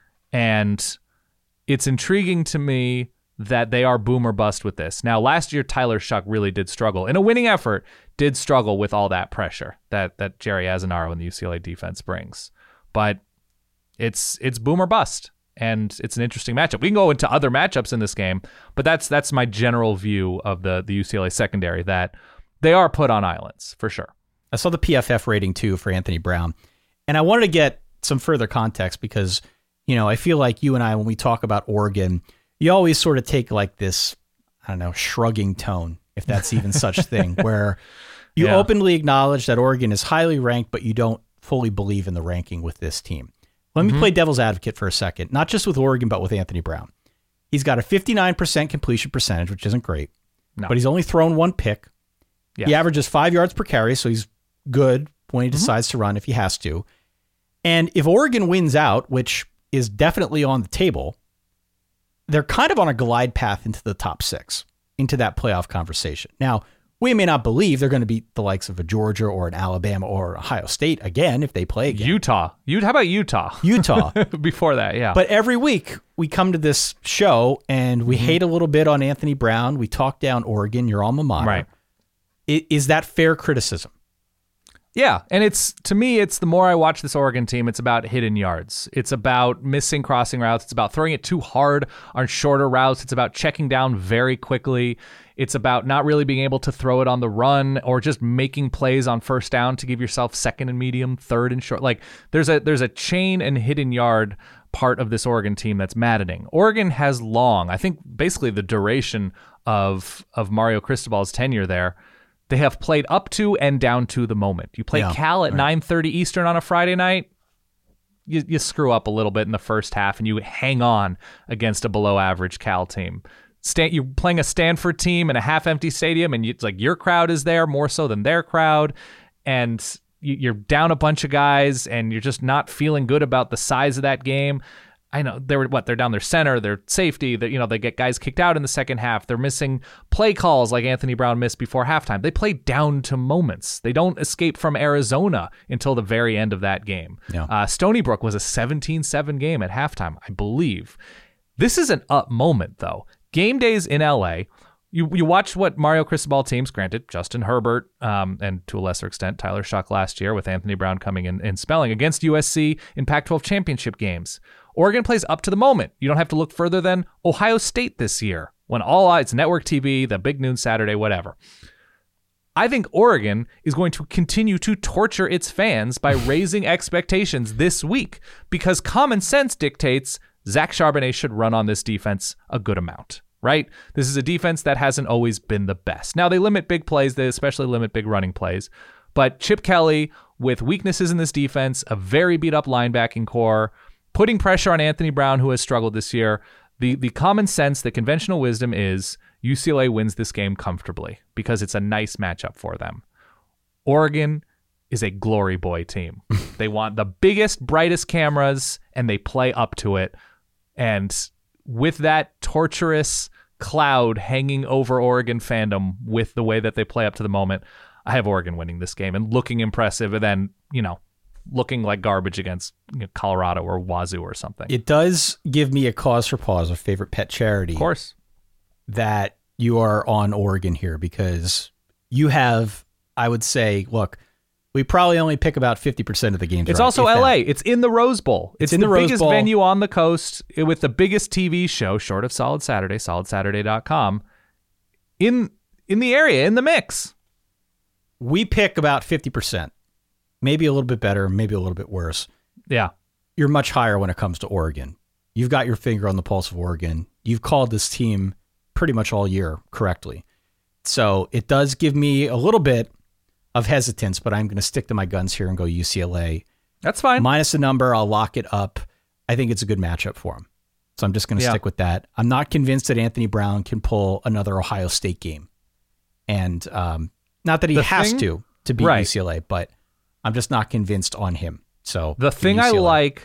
H: And it's intriguing to me that they are boom or bust with this. Now, last year, Tyler Shuck really did struggle. In a winning effort, did struggle with all that pressure that Jerry Azzinaro and the UCLA defense brings. But it's boom or bust. And it's an interesting matchup. We can go into other matchups in this game, but that's my general view of the UCLA secondary, that they are put on islands, for sure.
G: I saw the PFF rating, too, for Anthony Brown. And I wanted to get some further context because, I feel like you and I, when we talk about Oregon, you always sort of take like this, shrugging tone, if that's even such a thing, where you openly acknowledge that Oregon is highly ranked, but you don't fully believe in the ranking with this team. Let me play devil's advocate for a second, not just with Oregon, but with Anthony Brown. He's got a 59% completion percentage, which isn't great, but he's only thrown one pick.
H: Yeah.
G: He averages 5 yards per carry, so he's good when he decides to run if he has to. And if Oregon wins out, which is definitely on the table, they're kind of on a glide path into the top 6, into that playoff conversation. Now, we may not believe they're going to beat the likes of a Georgia or an Alabama or Ohio State again if they play again.
H: Utah. How about Utah?
G: Utah.
H: Before that, yeah.
G: But every week we come to this show and we hate a little bit on Anthony Brown. We talk down Oregon, your alma mater.
H: Right.
G: Is that fair criticism?
H: Yeah, and to me, the more I watch this Oregon team, it's about hidden yards. It's about missing crossing routes. It's about throwing it too hard on shorter routes. It's about checking down very quickly. It's about not really being able to throw it on the run or just making plays on first down to give yourself second and medium, third and short. Like there's a chain and hidden yard part of this Oregon team that's maddening. Oregon has I think basically the duration of Mario Cristobal's tenure there, they have played up to and down to the moment. You play Cal at 9:30 Eastern on a Friday night, you screw up a little bit in the first half and you hang on against a below average Cal team. You're playing a Stanford team in a half-empty stadium, and it's like your crowd is there more so than their crowd, and you're down a bunch of guys, and you're just not feeling good about the size of that game. I know they're down their center, their safety. They get guys kicked out in the second half. They're missing play calls like Anthony Brown missed before halftime. They play down to moments. They don't escape from Arizona until the very end of that game.
G: Yeah.
H: Stony Brook was a 17-7 game at halftime, I believe. This is an up moment though. Game days in LA, you watch what Mario Cristobal teams, granted, Justin Herbert, and to a lesser extent, Tyler Shuck last year with Anthony Brown coming in and spelling against USC in Pac-12 championship games. Oregon plays up to the moment. You don't have to look further than Ohio State this year when all eyes, network TV, the big noon Saturday, whatever. I think Oregon is going to continue to torture its fans by raising expectations this week because common sense dictates Zach Charbonnet should run on this defense a good amount, right? This is a defense that hasn't always been the best. Now, they limit big plays. They especially limit big running plays. But Chip Kelly, with weaknesses in this defense, a very beat-up linebacking core, putting pressure on Anthony Brown, who has struggled this year, the common sense, the conventional wisdom is UCLA wins this game comfortably because it's a nice matchup for them. Oregon is a glory boy team. They want the biggest, brightest cameras, and they play up to it. And with that torturous cloud hanging over Oregon fandom with the way that they play up to the moment, I have Oregon winning this game and looking impressive and then, looking like garbage against Colorado or Wazoo or something.
G: It does give me a cause for pause, a favorite pet charity.
H: Of course.
G: That you are on Oregon here because you have, I would say, look, we probably only pick about 50% of the games.
H: It's
G: right,
H: also LA. It's in the Rose Bowl. It's
G: in
H: the
G: Rose
H: biggest
G: Bowl.
H: venue on the coast with the biggest TV show, short of Solid Saturday, solidsaturday.com, in the area, in the mix.
G: We pick about 50%. Maybe a little bit better, maybe a little bit worse.
H: Yeah.
G: You're much higher when it comes to Oregon. You've got your finger on the pulse of Oregon. You've called this team pretty much all year correctly. So it does give me a little bit of hesitance, but I'm going to stick to my guns here and go UCLA.
H: That's fine.
G: Minus the number, I'll lock it up. I think it's a good matchup for them. So I'm just going to stick with that. I'm not convinced that Anthony Brown can pull another Ohio State game. And not that he has to beat UCLA, but I'm just not convinced on him. So
H: the thing I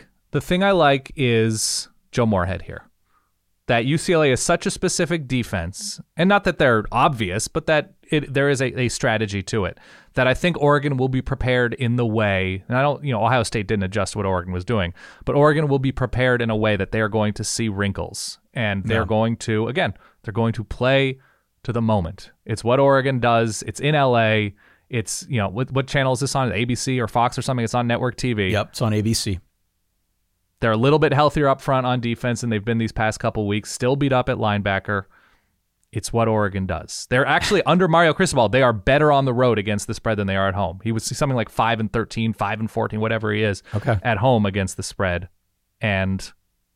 H: like is Joe Moorhead here. That UCLA is such a specific defense, and not that they're obvious, but that there is a strategy to it, that I think Oregon will be prepared in the way, and Ohio State didn't adjust what Oregon was doing, but Oregon will be prepared in a way that they are going to see wrinkles, and they're going to, again, they're going to play to the moment. It's what Oregon does. It's in LA. It's, what channel is this on? ABC or Fox or something? It's on network TV.
G: Yep, it's on ABC.
H: They're a little bit healthier up front on defense than they've been these past couple weeks. Still beat up at linebacker. It's what Oregon does. They're actually, under Mario Cristobal, they are better on the road against the spread than they are at home. He was something like 5-13, 5-14, whatever he is, at home against the spread. And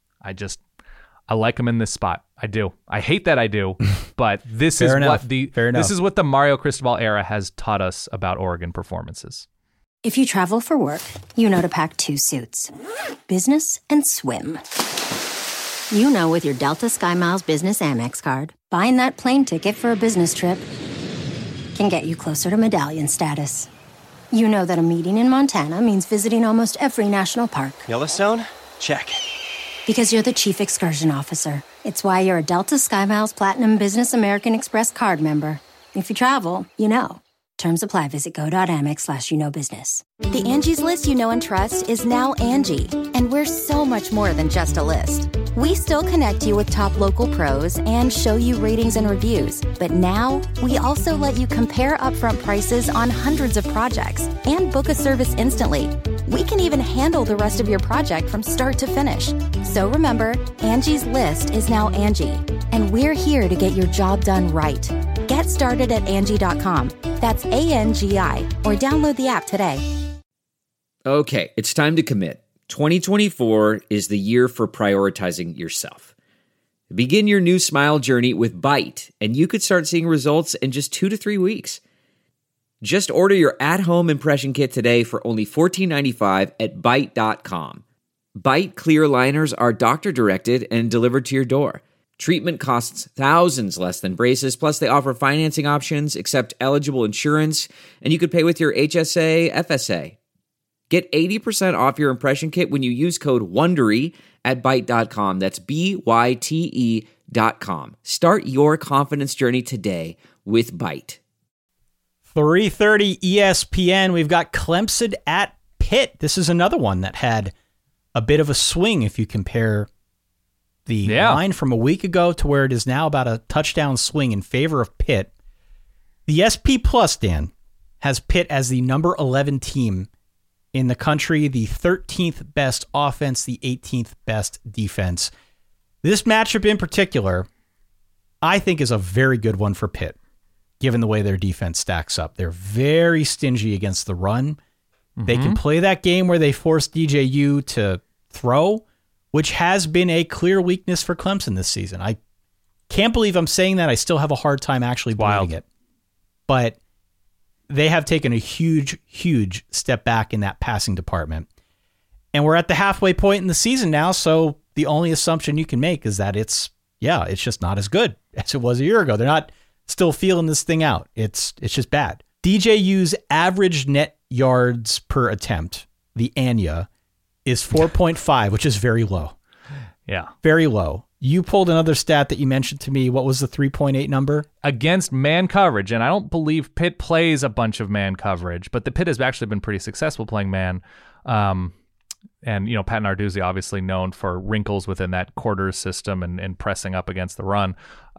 H: I like him in this spot. I do. I hate that I do, but this is what the Mario Cristobal era has taught us about Oregon performances.
J: If you travel for work, you know to pack 2 suits. Business and swim. With your Delta SkyMiles Business Amex card, buying that plane ticket for a business trip can get you closer to medallion status. You know that a meeting in Montana means visiting almost every national park.
K: Yellowstone? Check.
J: Because you're the chief excursion officer. It's why you're a Delta SkyMiles Platinum Business American Express card member. If you travel, you know. Terms apply. Visit go.amex/you-know-business.
L: The Angie's List you know and trust is now Angie, and we're so much more than just a list. We still connect you with top local pros and show you ratings and reviews, but now we also let you compare upfront prices on hundreds of projects and book a service instantly. We can even handle the rest of your project from start to finish. So remember, Angie's List is now Angie, and we're here to get your job done right. Get started at Angie.com. That's ANGI, or download the app today.
M: Okay, it's time to commit. 2024 is the year for prioritizing yourself. Begin your new smile journey with Byte, and you could start seeing results in just 2 to 3 weeks. Just order your at-home impression kit today for only $14.95 at Byte.com. Byte clear liners are doctor-directed and delivered to your door. Treatment costs thousands less than braces, plus they offer financing options, accept eligible insurance, and you could pay with your HSA, FSA. Get 80% off your impression kit when you use code WONDERY at Byte.com. That's BYTE.com. Start your confidence journey today with Byte.
G: 3:30 ESPN. We've got Clemson at Pitt. This is another one that had a bit of a swing if you compare the line from a week ago to where it is now, about a touchdown swing in favor of Pitt. The SP Plus, Dan, has Pitt as the number 11 team in the country, the 13th best offense, the 18th best defense. This matchup in particular, I think, is a very good one for Pitt, given the way their defense stacks up. They're very stingy against the run. Mm-hmm. They can play that game where they force DJU to throw, which has been a clear weakness for Clemson this season. I can't believe I'm saying that. I still have a hard time actually believing it. But they have taken a huge, huge step back in that passing department. And we're at the halfway point in the season now, so the only assumption you can make is that it's just not as good as it was a year ago. They're not still feeling this thing out. It's just bad. DJU's average net yards per attempt, the ANYA, is 4.5, which is very low.
H: Yeah.
G: Very low. You pulled another stat that you mentioned to me. What was the 3.8 number?
H: Against man coverage, and I don't believe Pitt plays a bunch of man coverage, but the Pitt has actually been pretty successful playing man. And, Pat Narduzzi obviously known for wrinkles within that quarters system and pressing up against the run.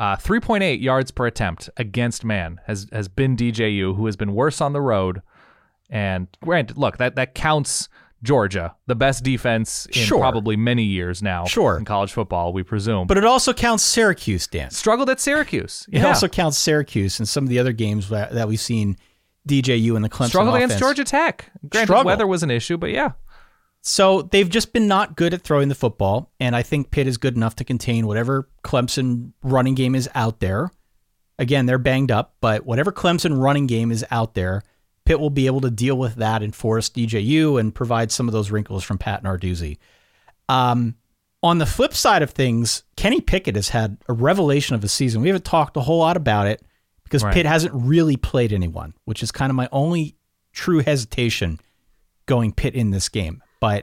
H: 3.8 yards per attempt against man has been DJU, who has been worse on the road. And granted, look, that counts Georgia, the best defense in probably many years now in college football, we presume.
G: But it also counts Syracuse, Dan.
H: Struggled at Syracuse.
G: It also counts Syracuse and some of the other games that we've seen DJU and the Clemson
H: struggled
G: offense.
H: Against Georgia Tech. Granted, weather was an issue, but yeah.
G: So they've just been not good at throwing the football, and I think Pitt is good enough to contain whatever Clemson running game is out there. Again, they're banged up, but whatever Clemson running game is out there, Pitt will be able to deal with that and force DJU and provide some of those wrinkles from Pat Narduzzi. On the flip side of things, Kenny Pickett has had a revelation of a season. We haven't talked a whole lot about it because Pitt hasn't really played anyone, which is kind of my only true hesitation going Pitt in this game. But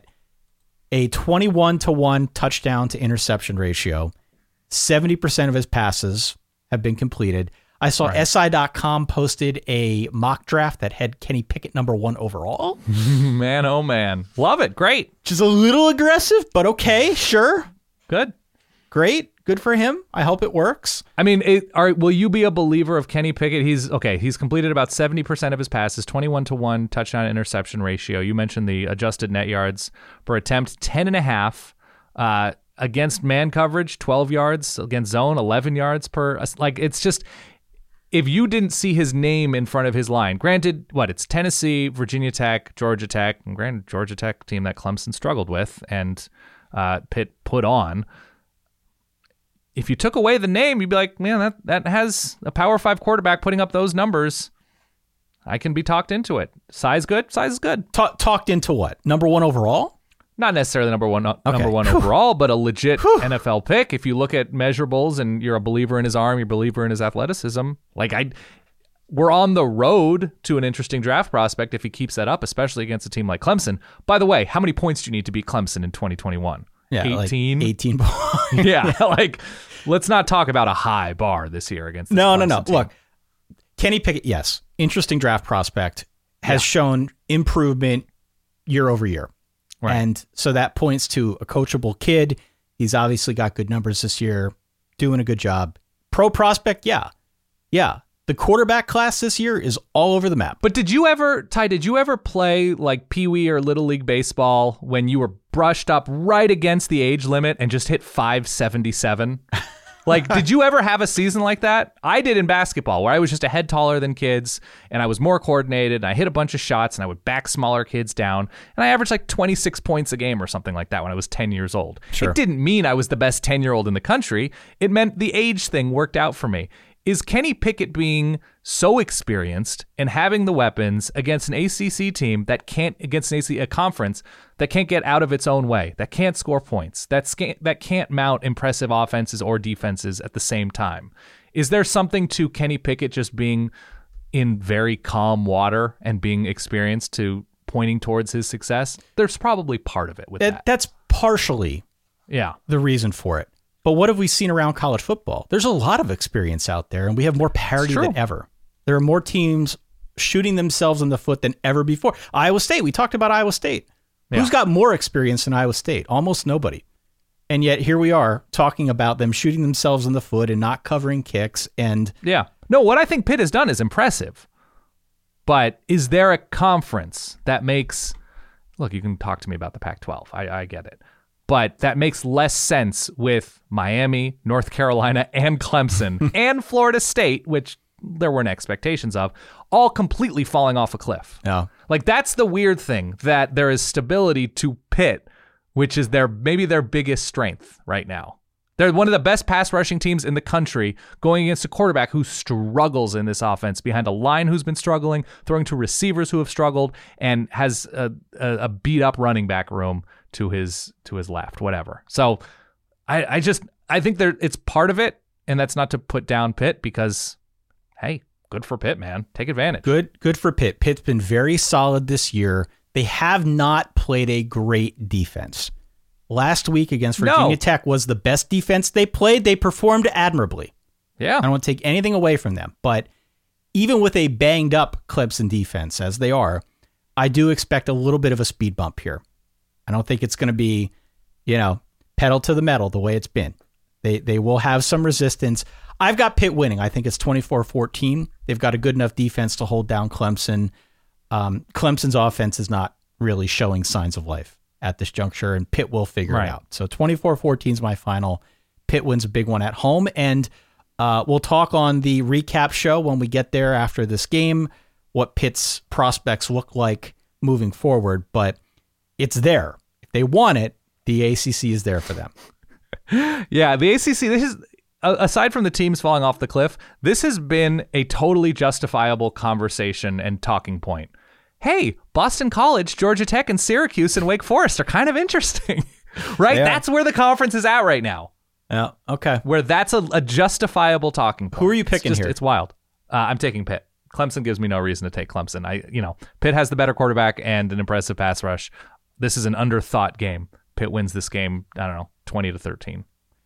G: a 21-1 touchdown to interception ratio, 70% of his passes have been completed. I saw SI.com posted a mock draft that had Kenny Pickett number 1 overall.
H: Man, oh man. Love it. Great.
G: Which is a little aggressive, but okay, sure.
H: Good.
G: Great. Good for him. I hope it works.
H: I mean, will you be a believer of Kenny Pickett? He's completed about 70% of his passes, 21-1 touchdown interception ratio. You mentioned the adjusted net yards per attempt, 10.5. Against man coverage, 12 yards. Against zone, 11 yards per. It's just, if you didn't see his name in front of his line, granted, it's Tennessee, Virginia Tech, Georgia Tech, and granted, Georgia Tech team that Clemson struggled with and Pitt put on. If you took away the name, you'd be like, man, that has a Power 5 quarterback putting up those numbers. I can be talked into it. Size good? Size is good.
G: Talked into what? Number 1 overall?
H: Not necessarily number one overall, but a legit NFL pick. If you look at measurables and you're a believer in his arm, you're a believer in his athleticism. we're on the road to an interesting draft prospect if he keeps that up, especially against a team like Clemson. By the way, how many points do you need to beat Clemson in 2021?
G: Yeah,
H: 18?
G: Like 18 points.
H: Yeah, like, let's not talk about a high bar this year against this
G: No.
H: Clemson team.
G: Look, Kenny Pickett, yes, interesting draft prospect, has shown improvement year over year.
H: Right.
G: And so that points to a coachable kid. He's obviously got good numbers this year, doing a good job. Pro prospect, yeah. The quarterback class this year is all over the map.
H: But did you ever play like Pee Wee or Little League Baseball when you were brushed up right against the age limit and just hit 577? Like, did you ever have a season like that? I did in basketball, where I was just a head taller than kids, and I was more coordinated, and I hit a bunch of shots, and I would back smaller kids down, and I averaged like 26 points a game or something like that when I was 10 years old.
G: Sure.
H: It didn't mean I was the best 10-year-old in the country. It meant the age thing worked out for me. Is Kenny Pickett being so experienced and having the weapons against an ACC team that can't, against a conference that can't get out of its own way, that can't score points, that can't mount impressive offenses or defenses at the same time? Is there something to Kenny Pickett just being in very calm water and being experienced to pointing towards his success? There's probably part of it with that.
G: That's partially the reason for it. But what have we seen around college football? There's a lot of experience out there, and we have more parity than ever. There are more teams shooting themselves in the foot than ever before. Iowa State, we talked about Iowa State. Yeah. Who's got more experience than Iowa State? Almost nobody. And yet here we are talking about them shooting themselves in the foot and not covering kicks. And
H: no, what I think Pitt has done is impressive. But is there a conference that makes... Look, you can talk to me about the Pac-12. I get it. But that makes less sense with Miami, North Carolina, and Clemson, and Florida State, which there weren't expectations of, all completely falling off a cliff.
G: Yeah.
H: Like, that's the weird thing, that there is stability to Pitt, which is maybe their biggest strength right now. They're one of the best pass rushing teams in the country, going against a quarterback who struggles in this offense, behind a line who's been struggling, throwing to receivers who have struggled, and has a beat-up running back room to his left, whatever. So I think it's part of it, and that's not to put down Pitt, because, hey, good for Pitt, man. Take advantage.
G: Good for Pitt. Pitt's been very solid this year. They have not played a great defense. Last week against Virginia Tech was the best defense they played. They performed admirably.
H: Yeah.
G: I don't want to take anything away from them, but even with a banged up Clemson defense, as they are, I do expect a little bit of a speed bump here. I don't think it's going to be, pedal to the metal the way it's been. They will have some resistance. I've got Pitt winning. I think it's 24-14. They've got a good enough defense to hold down Clemson. Clemson's offense is not really showing signs of life at this juncture, and Pitt will figure it out. So 24-14 is my final. Pitt wins a big one at home, and we'll talk on the recap show when we get there after this game, what Pitt's prospects look like moving forward, but it's there. If they want it, the ACC is there for them.
H: Yeah, the ACC, this is, aside from the teams falling off the cliff, this has been a totally justifiable conversation and talking point. Hey, Boston College, Georgia Tech, and Syracuse and Wake Forest are kind of interesting, right? That's where the conference is at right now.
G: Yeah, okay.
H: Where that's a justifiable talking point.
G: Who are you picking here?
H: It's wild. I'm taking Pitt. Clemson gives me no reason to take Clemson. Pitt has the better quarterback and an impressive pass rush. This is an underthought game. Pitt wins this game, 20-13.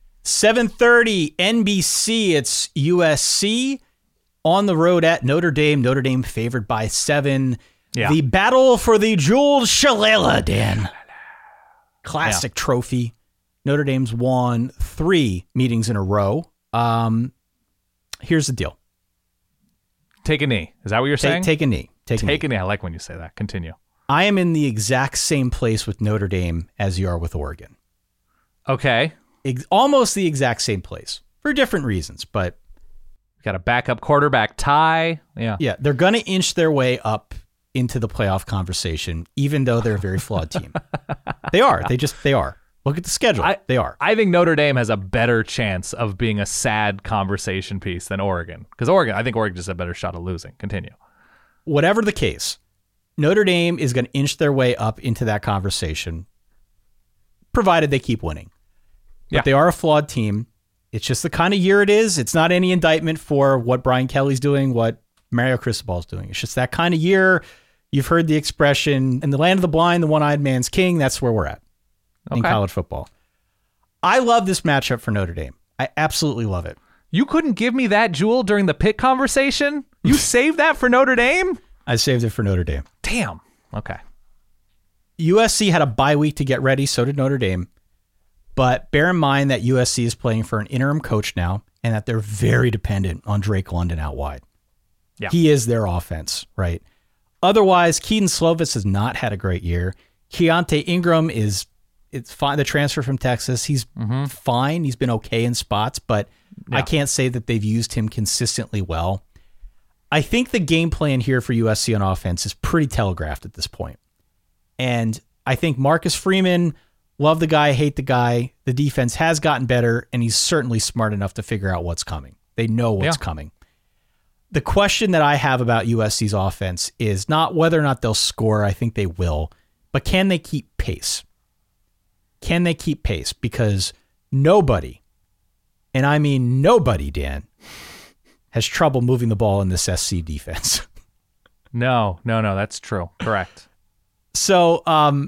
G: 7:30 NBC. It's USC on the road at Notre Dame. Notre Dame favored by 7. Yeah. The battle for the Jules Shalala, Dan. Classic trophy. Notre Dame's won 3 meetings in a row. Here's the deal.
H: Take a knee. Is that what you're saying?
G: Take a knee.
H: Take a knee. I like when you say that. Continue.
G: I am in the exact same place with Notre Dame as you are with Oregon.
H: Okay.
G: Almost the exact same place for different reasons, but...
H: Got a backup quarterback tie. Yeah.
G: Yeah, they're going to inch their way up into the playoff conversation, even though they're a very flawed team. They are. They are. Look at the schedule. They are.
H: I think Notre Dame has a better chance of being a sad conversation piece than Oregon. Because I think Oregon just has a better shot of losing. Continue.
G: Whatever the case, Notre Dame is going to inch their way up into that conversation, provided they keep winning. But they are a flawed team. It's just the kind of year it is. It's not any indictment for what Brian Kelly's doing, what Mario Cristobal's doing. It's just that kind of year. You've heard the expression, in the land of the blind, the one-eyed man's king. That's where we're at in college football. I love this matchup for Notre Dame. I absolutely love it.
H: You couldn't give me that jewel during the pick conversation? You saved that for Notre Dame?
G: I saved it for Notre Dame.
H: Damn. Okay.
G: USC had a bye week to get ready. So did Notre Dame. But bear in mind that USC is playing for an interim coach now and that they're very dependent on Drake London out wide. Yeah. He is their offense, right? Otherwise, Keaton Slovis has not had a great year. Keontae Ingram it's fine. The transfer from Texas, he's fine. He's been okay in spots, but I can't say that they've used him consistently well. I think the game plan here for USC on offense is pretty telegraphed at this point. And I think Marcus Freeman, love the guy, hate the guy. The defense has gotten better, and he's certainly smart enough to figure out what's coming. They know what's coming. The question that I have about USC's offense is not whether or not they'll score. I think they will. But can they keep pace? Can they keep pace? Because nobody, and I mean nobody, Dan, has trouble moving the ball in this SC defense.
H: No, that's true. Correct.
G: So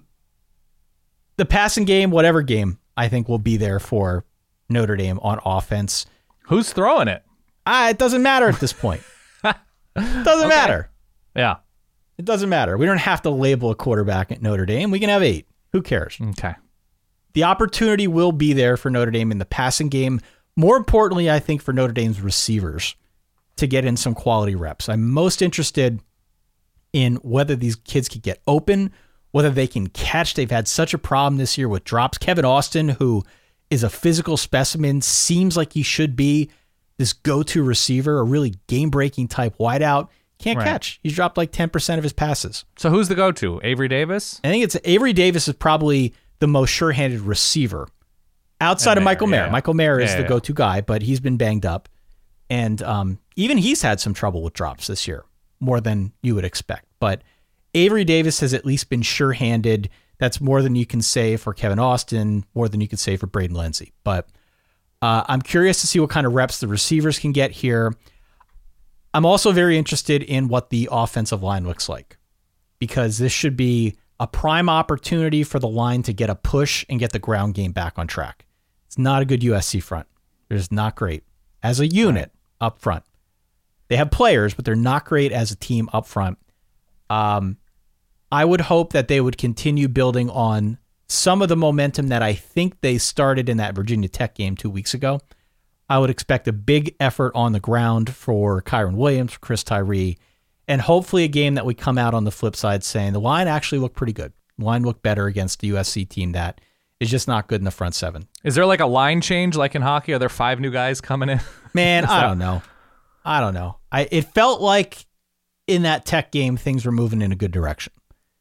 G: the passing game, whatever game, I think will be there for Notre Dame on offense.
H: Who's throwing it?
G: It doesn't matter at this point. It doesn't matter.
H: Yeah.
G: It doesn't matter. We don't have to label a quarterback at Notre Dame. We can have 8. Who cares?
H: Okay.
G: The opportunity will be there for Notre Dame in the passing game. More importantly, I think for Notre Dame's receivers to get in some quality reps. I'm most interested in whether these kids can get open, whether they can catch. They've had such a problem this year with drops. Kevin Austin, who is a physical specimen, seems like he should be this go-to receiver, a really game-breaking type wideout. Can't catch. He's dropped like 10% of his passes.
H: So who's the go-to? Avery Davis?
G: I think it's Avery Davis is probably the most sure-handed receiver outside of Michael Mayer. Michael Mayer is the go-to guy, but he's been banged up. And even he's had some trouble with drops this year, more than you would expect. But Avery Davis has at least been sure-handed. That's more than you can say for Kevin Austin, more than you could say for Braden Lindsey. But I'm curious to see what kind of reps the receivers can get here. I'm also very interested in what the offensive line looks like, because this should be a prime opportunity for the line to get a push and get the ground game back on track. It's not a good USC front. They're just not great as a unit up front. They have players, but they're not great as a team up front. I would hope that they would continue building on some of the momentum that I think they started in that Virginia Tech game 2 weeks ago. I would expect a big effort on the ground for Kyron Williams, for Chris Tyree, and hopefully a game that we come out on the flip side saying the line actually looked pretty good. The line looked better against the USC team that is just not good in the front seven.
H: Is there like a line change like in hockey? Are there 5 new guys coming in?
G: Man, I don't know. It felt like in that Tech game, things were moving in a good direction.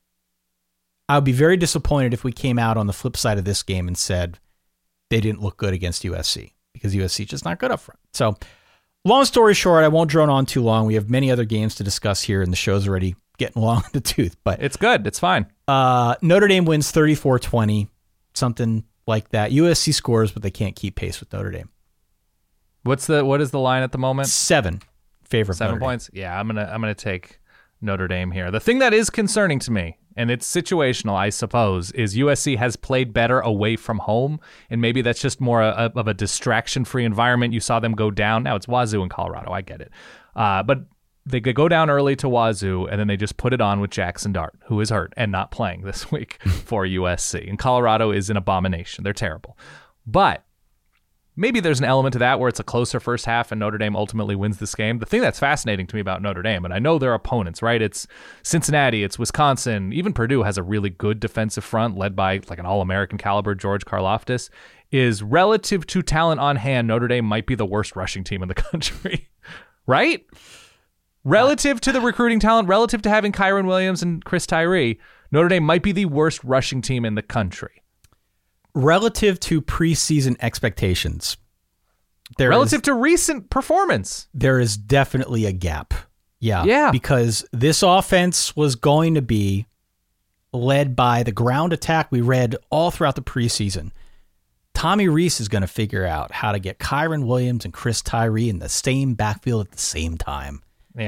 G: I would be very disappointed if we came out on the flip side of this game and said they didn't look good against USC, because USC is just not good up front. So long story short, I won't drone on too long. We have many other games to discuss here, and the show's already getting long in the tooth. But
H: it's good. It's fine.
G: Notre Dame wins 34-20, something like that. USC scores, but they can't keep pace with Notre Dame.
H: What is the line at the moment?
G: 7. Favor of
H: 7 points. Yeah, I'm gonna take Notre Dame here. The thing that is concerning to me, and it's situational, I suppose, is USC has played better away from home, and maybe that's just more of a distraction-free environment. You saw them go down. Now it's Wazoo in Colorado. I get it. But they could go down early to Wazoo, and then they just put it on with Jackson Dart, who is hurt and not playing this week for USC. And Colorado is an abomination. They're terrible. But maybe there's an element to that where it's a closer first half and Notre Dame ultimately wins this game. The thing that's fascinating to me about Notre Dame, and I know their opponents, right? It's Cincinnati, it's Wisconsin, even Purdue has a really good defensive front led by like an All-American caliber George Karlaftis, is relative to talent on hand, Notre Dame might be the worst rushing team in the country, right? Relative to the recruiting talent, relative to having Kyron Williams and Chris Tyree, Notre Dame might be the worst rushing team in the country.
G: Relative to preseason expectations,
H: relative to recent performance,
G: there is definitely a gap. Yeah. Because this offense was going to be led by the ground attack we read all throughout the preseason. Tommy Rees is going to figure out how to get Kyron Williams and Chris Tyree in the same backfield at the same time.
H: Yeah.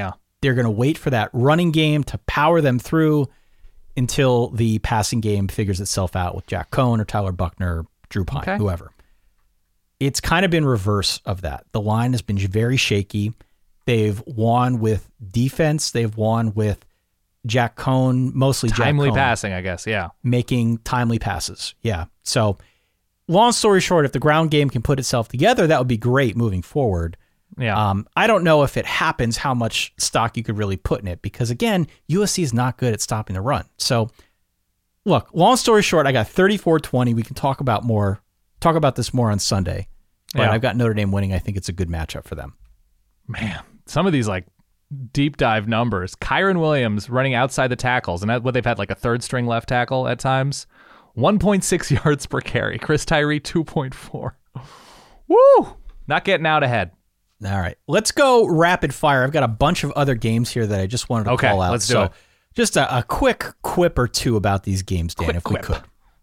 G: They're going to wait for that running game to power them through until the passing game figures itself out with Jack Cohn or Tyler Buckner, Drew Pine, whoever. It's kind of been reverse of that. The line has been very shaky. They've won with defense. They've won with Jack Cohn, mostly
H: timely
G: Jack Cohn,
H: passing, I guess. Yeah.
G: Making timely passes. Yeah. So long story short, if the ground game can put itself together, that would be great moving forward.
H: Yeah.
G: I don't know if it happens, how much stock you could really put in it, because again, USC is not good at stopping the run. So look, long story short, I got 34-20. We can talk about this more on Sunday, but I've got Notre Dame winning. I think it's a good matchup for them.
H: Man, some of these like deep dive numbers. Kyron Williams running outside the tackles, and that's what they've had, like a third string left tackle at times. 1.6 yards per carry. Chris Tyree 2.4. Woo! Not getting out ahead.
G: All right, let's go rapid fire. I've got a bunch of other games here that I just wanted to call out.
H: Let's do it.
G: Just a quick quip or two about these games, Dan, we could.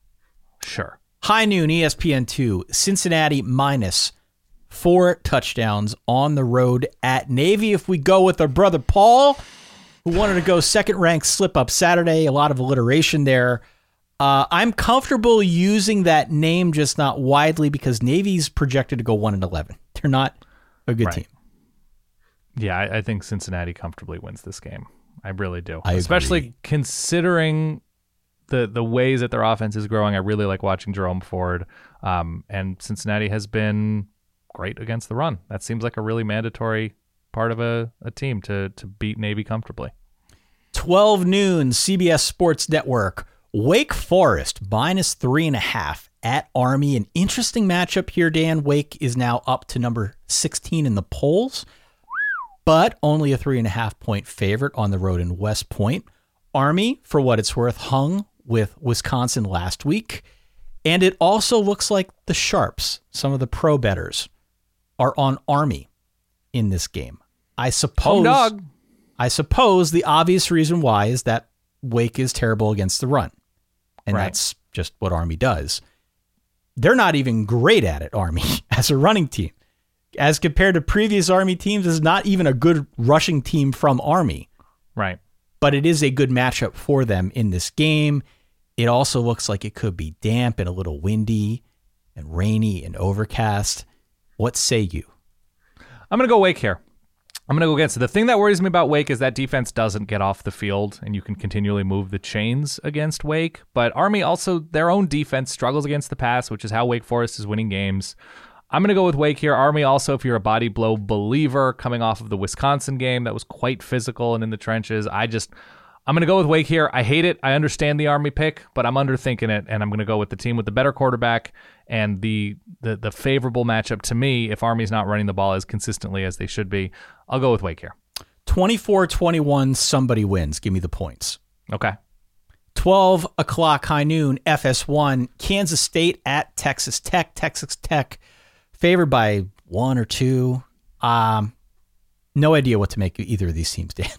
H: Sure.
G: High noon, ESPN2, Cincinnati minus 4 touchdowns on the road at Navy. If we go with our brother Paul, who wanted to go second-ranked slip-up Saturday, a lot of alliteration there. I'm comfortable using that name, just not widely, because Navy's projected to go 1-11. They're not a good team.
H: Yeah, I think Cincinnati comfortably wins this game. I really do.
G: I
H: Especially
G: agree.
H: considering the ways that their offense is growing. I really like watching Jerome Ford. And Cincinnati has been great against the run. That seems like a really mandatory part of a team to beat Navy comfortably.
G: 12 noon, CBS Sports Network. Wake Forest minus 3.5 at Army. An interesting matchup here, Dan. Wake is now up to number 16 in the polls, but only a 3.5 point favorite on the road in West Point. Army, for what it's worth, hung with Wisconsin last week. And it also looks like the Sharps, some of the pro bettors, are on Army in this game. I suppose the obvious reason why is that Wake is terrible against the run. And that's just what Army does. They're not even great at it, Army, as a running team. As compared to previous Army teams, it's not even a good rushing team from Army.
H: Right.
G: But it is a good matchup for them in this game. It also looks like it could be damp and a little windy and rainy and overcast. What say you?
H: I'm going to go Wake here. I'm going to go against it. The thing that worries me about Wake is that defense doesn't get off the field, and you can continually move the chains against Wake. But Army also, their own defense struggles against the pass, which is how Wake Forest is winning games. I'm going to go with Wake here. Army also, if you're a body blow believer, coming off of the Wisconsin game that was quite physical and in the trenches, I'm going to go with Wake here. I hate it. I understand the Army pick, but I'm underthinking it, and I'm going to go with the team with the better quarterback and the favorable matchup to me. If Army's not running the ball as consistently as they should be, I'll go with Wake here.
G: 24-21, somebody wins. Give me the points.
H: Okay.
G: 12 o'clock high noon, FS1, Kansas State at Texas Tech. Texas Tech favored by 1 or 2. No idea what to make of either of these teams, Dan.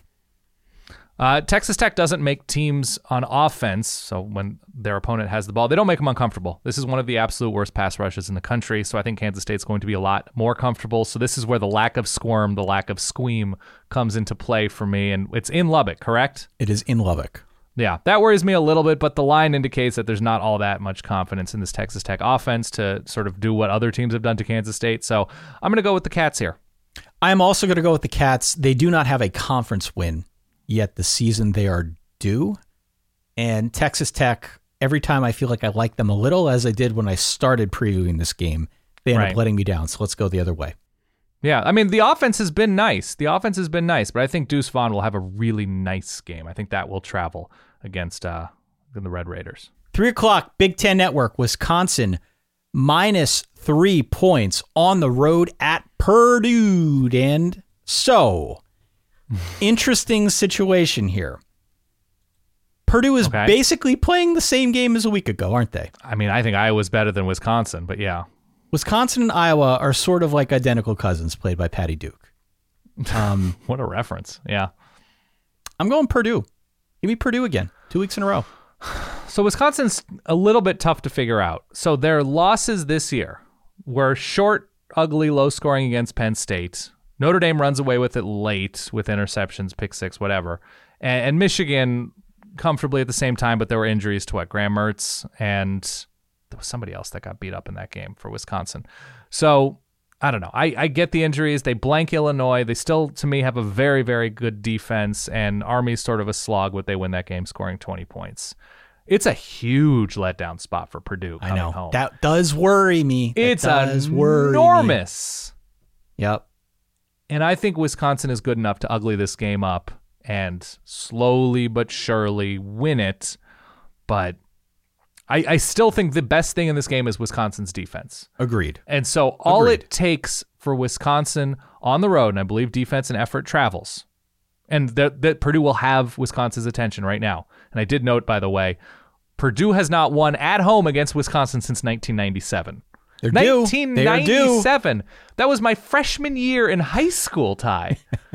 H: Texas Tech doesn't make teams on offense, so when their opponent has the ball, they don't make them uncomfortable. This is one of the absolute worst pass rushes in the country, so I think Kansas State's going to be a lot more comfortable. So this is where the lack of squirm, the lack of squeam comes into play for me, and it's in Lubbock, correct?
G: It is in Lubbock.
H: Yeah, that worries me a little bit, but the line indicates that there's not all that much confidence in this Texas Tech offense to sort of do what other teams have done to Kansas State, so I'm going to go with the Cats here.
G: I'm also going to go with the Cats. They do not have a conference win yet this season. They are due. And Texas Tech, every time I feel like I like them a little, as I did when I started previewing this game, they end up letting me down. So let's go the other way.
H: Yeah, I mean, the offense has been nice. But I think Deuce Vaughn will have a really nice game. I think that will travel against the Red Raiders.
G: 3 o'clock, Big Ten Network, Wisconsin, minus 3 points on the road at Purdue. And so, interesting situation here. Purdue is basically playing the same game as a week ago, aren't they?
H: I mean, I think Iowa's better than Wisconsin, but yeah.
G: Wisconsin and Iowa are sort of like identical cousins played by Patty Duke.
H: What a reference. Yeah.
G: I'm going Purdue. Give me Purdue again. 2 weeks in a row.
H: So Wisconsin's a little bit tough to figure out. So their losses this year were short, ugly, low scoring against Penn State, Notre Dame runs away with it late with interceptions, pick six, whatever. And Michigan comfortably at the same time, but there were injuries to Graham Mertz, and there was somebody else that got beat up in that game for Wisconsin. So I don't know. I get the injuries. They blank Illinois. They still, to me, have a very, very good defense, and Army's sort of a slog, but they win that game scoring 20 points. It's a huge letdown spot for Purdue coming home.
G: That does worry me.
H: It's enormous.
G: Yep.
H: And I think Wisconsin is good enough to ugly this game up and slowly but surely win it. But I still think the best thing in this game is Wisconsin's defense.
G: Agreed.
H: And so all it takes for Wisconsin on the road, and I believe defense and effort travels, and that Purdue will have Wisconsin's attention right now. And I did note, by the way, Purdue has not won at home against Wisconsin since 1997.
G: They're due.
H: 1997. That was my freshman year in high school, Ty.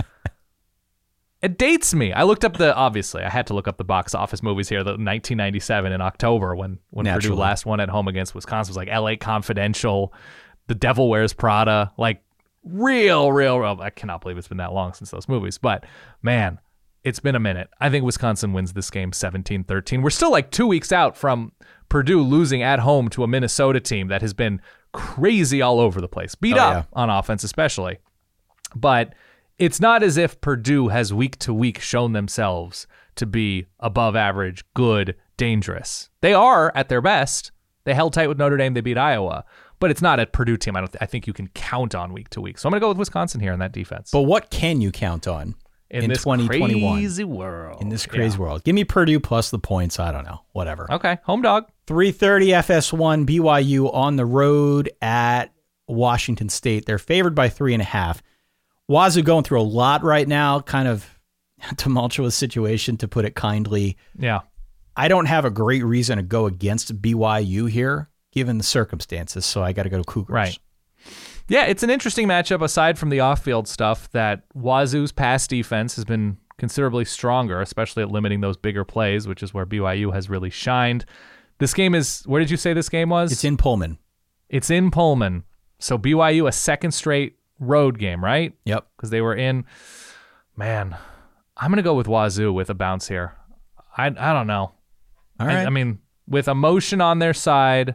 H: It dates me. I looked up obviously, I had to look up the box office movies here, the 1997 in October when Purdue last won at home against Wisconsin. It was like L.A. Confidential, The Devil Wears Prada, like real. I cannot believe it's been that long since those movies. But, man, it's been a minute. I think Wisconsin wins this game 17-13. We're still like 2 weeks out from Purdue losing at home to a Minnesota team that has been crazy all over the place. Beat up on offense especially. But it's not as if Purdue has week to week shown themselves to be above average, good, dangerous. They are at their best. They held tight with Notre Dame. They beat Iowa. But it's not a Purdue team I think you can count on week to week. So I'm going to go with Wisconsin here in that defense.
G: But what can you count on in
H: this
G: 2021?
H: Crazy world.
G: In this crazy world. Give me Purdue plus the points. I don't know. Whatever.
H: Okay. Home dog.
G: 3:30 FS1 BYU on the road at Washington State. They're favored by 3.5. Wazoo going through a lot right now. Kind of a tumultuous situation, to put it kindly.
H: Yeah.
G: I don't have a great reason to go against BYU here, given the circumstances, so I got to go to Cougars.
H: Right. Yeah, it's an interesting matchup aside from the off-field stuff that Wazoo's pass defense has been considerably stronger, especially at limiting those bigger plays, which is where BYU has really shined. This game is, where did you say this game was?
G: It's in Pullman.
H: It's in Pullman. So BYU, a second straight road game, right?
G: Yep.
H: Because they were in, man, I'm going to go with Wazoo with a bounce here. I don't know.
G: All right.
H: I mean, with emotion on their side,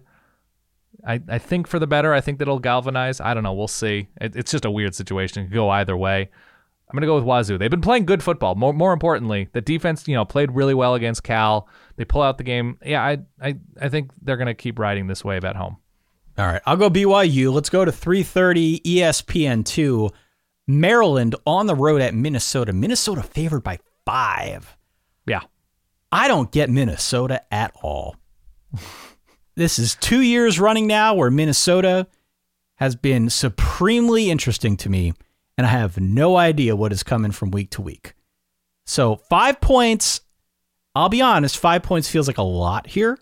H: I think for the better. I think that it'll galvanize. I don't know. We'll see. It's just a weird situation. It could go either way. I'm going to go with Wazoo. They've been playing good football. More importantly, the defense, played really well against Cal. They pull out the game. Yeah, I think they're going to keep riding this wave at home.
G: All right. I'll go BYU. Let's go to 3:30 ESPN2. Maryland on the road at Minnesota. Minnesota favored by 5.
H: Yeah.
G: I don't get Minnesota at all. This is 2 years running now where Minnesota has been supremely interesting to me, and I have no idea what is coming from week to week. So 5 points, I'll be honest, 5 points feels like a lot here,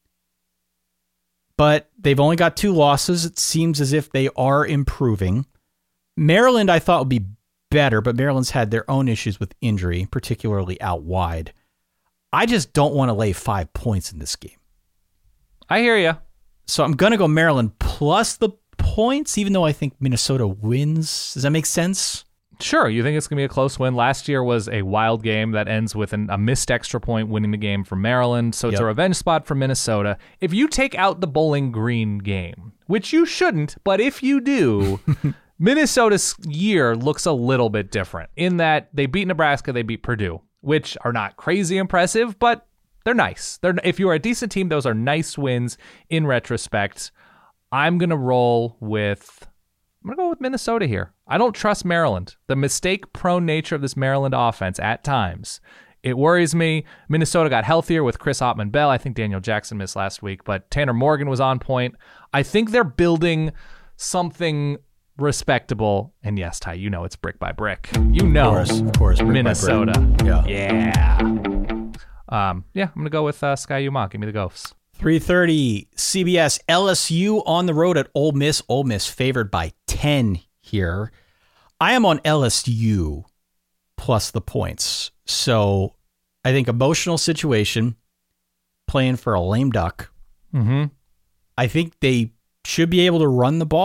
G: but they've only got 2 losses. It seems as if they are improving. Maryland, I thought, would be better, but Maryland's had their own issues with injury, particularly out wide. I just don't want to lay 5 points in this game.
H: I hear you.
G: So I'm going to go Maryland plus the points, even though I think Minnesota wins. Does that make sense?
H: Sure. You think it's going to be a close win. Last year was a wild game that ends with a missed extra point winning the game for Maryland. So it's a revenge spot for Minnesota. If you take out the Bowling Green game, which you shouldn't, but if you do, Minnesota's year looks a little bit different in that they beat Nebraska, they beat Purdue, which are not crazy impressive, but they're nice. If you're a decent team, those are nice wins in retrospect. I'm going to go with Minnesota here. I don't trust Maryland. The mistake-prone nature of this Maryland offense at times, it worries me. Minnesota got healthier with Chris Ottman-Bell. I think Daniel Jackson missed last week, but Tanner Morgan was on point. I think they're building something respectable. And yes, Ty, it's brick by brick.
G: Of course, brick
H: Minnesota.
G: By brick.
H: Yeah. I'm going to go with Sky Umah. Give me the Gophers.
G: 3:30 CBS LSU on the road at Ole Miss. Ole Miss favored by 10 here. I am on LSU plus the points. So I think emotional situation, playing for a lame duck.
H: Mm-hmm.
G: I think they should be able to run the ball.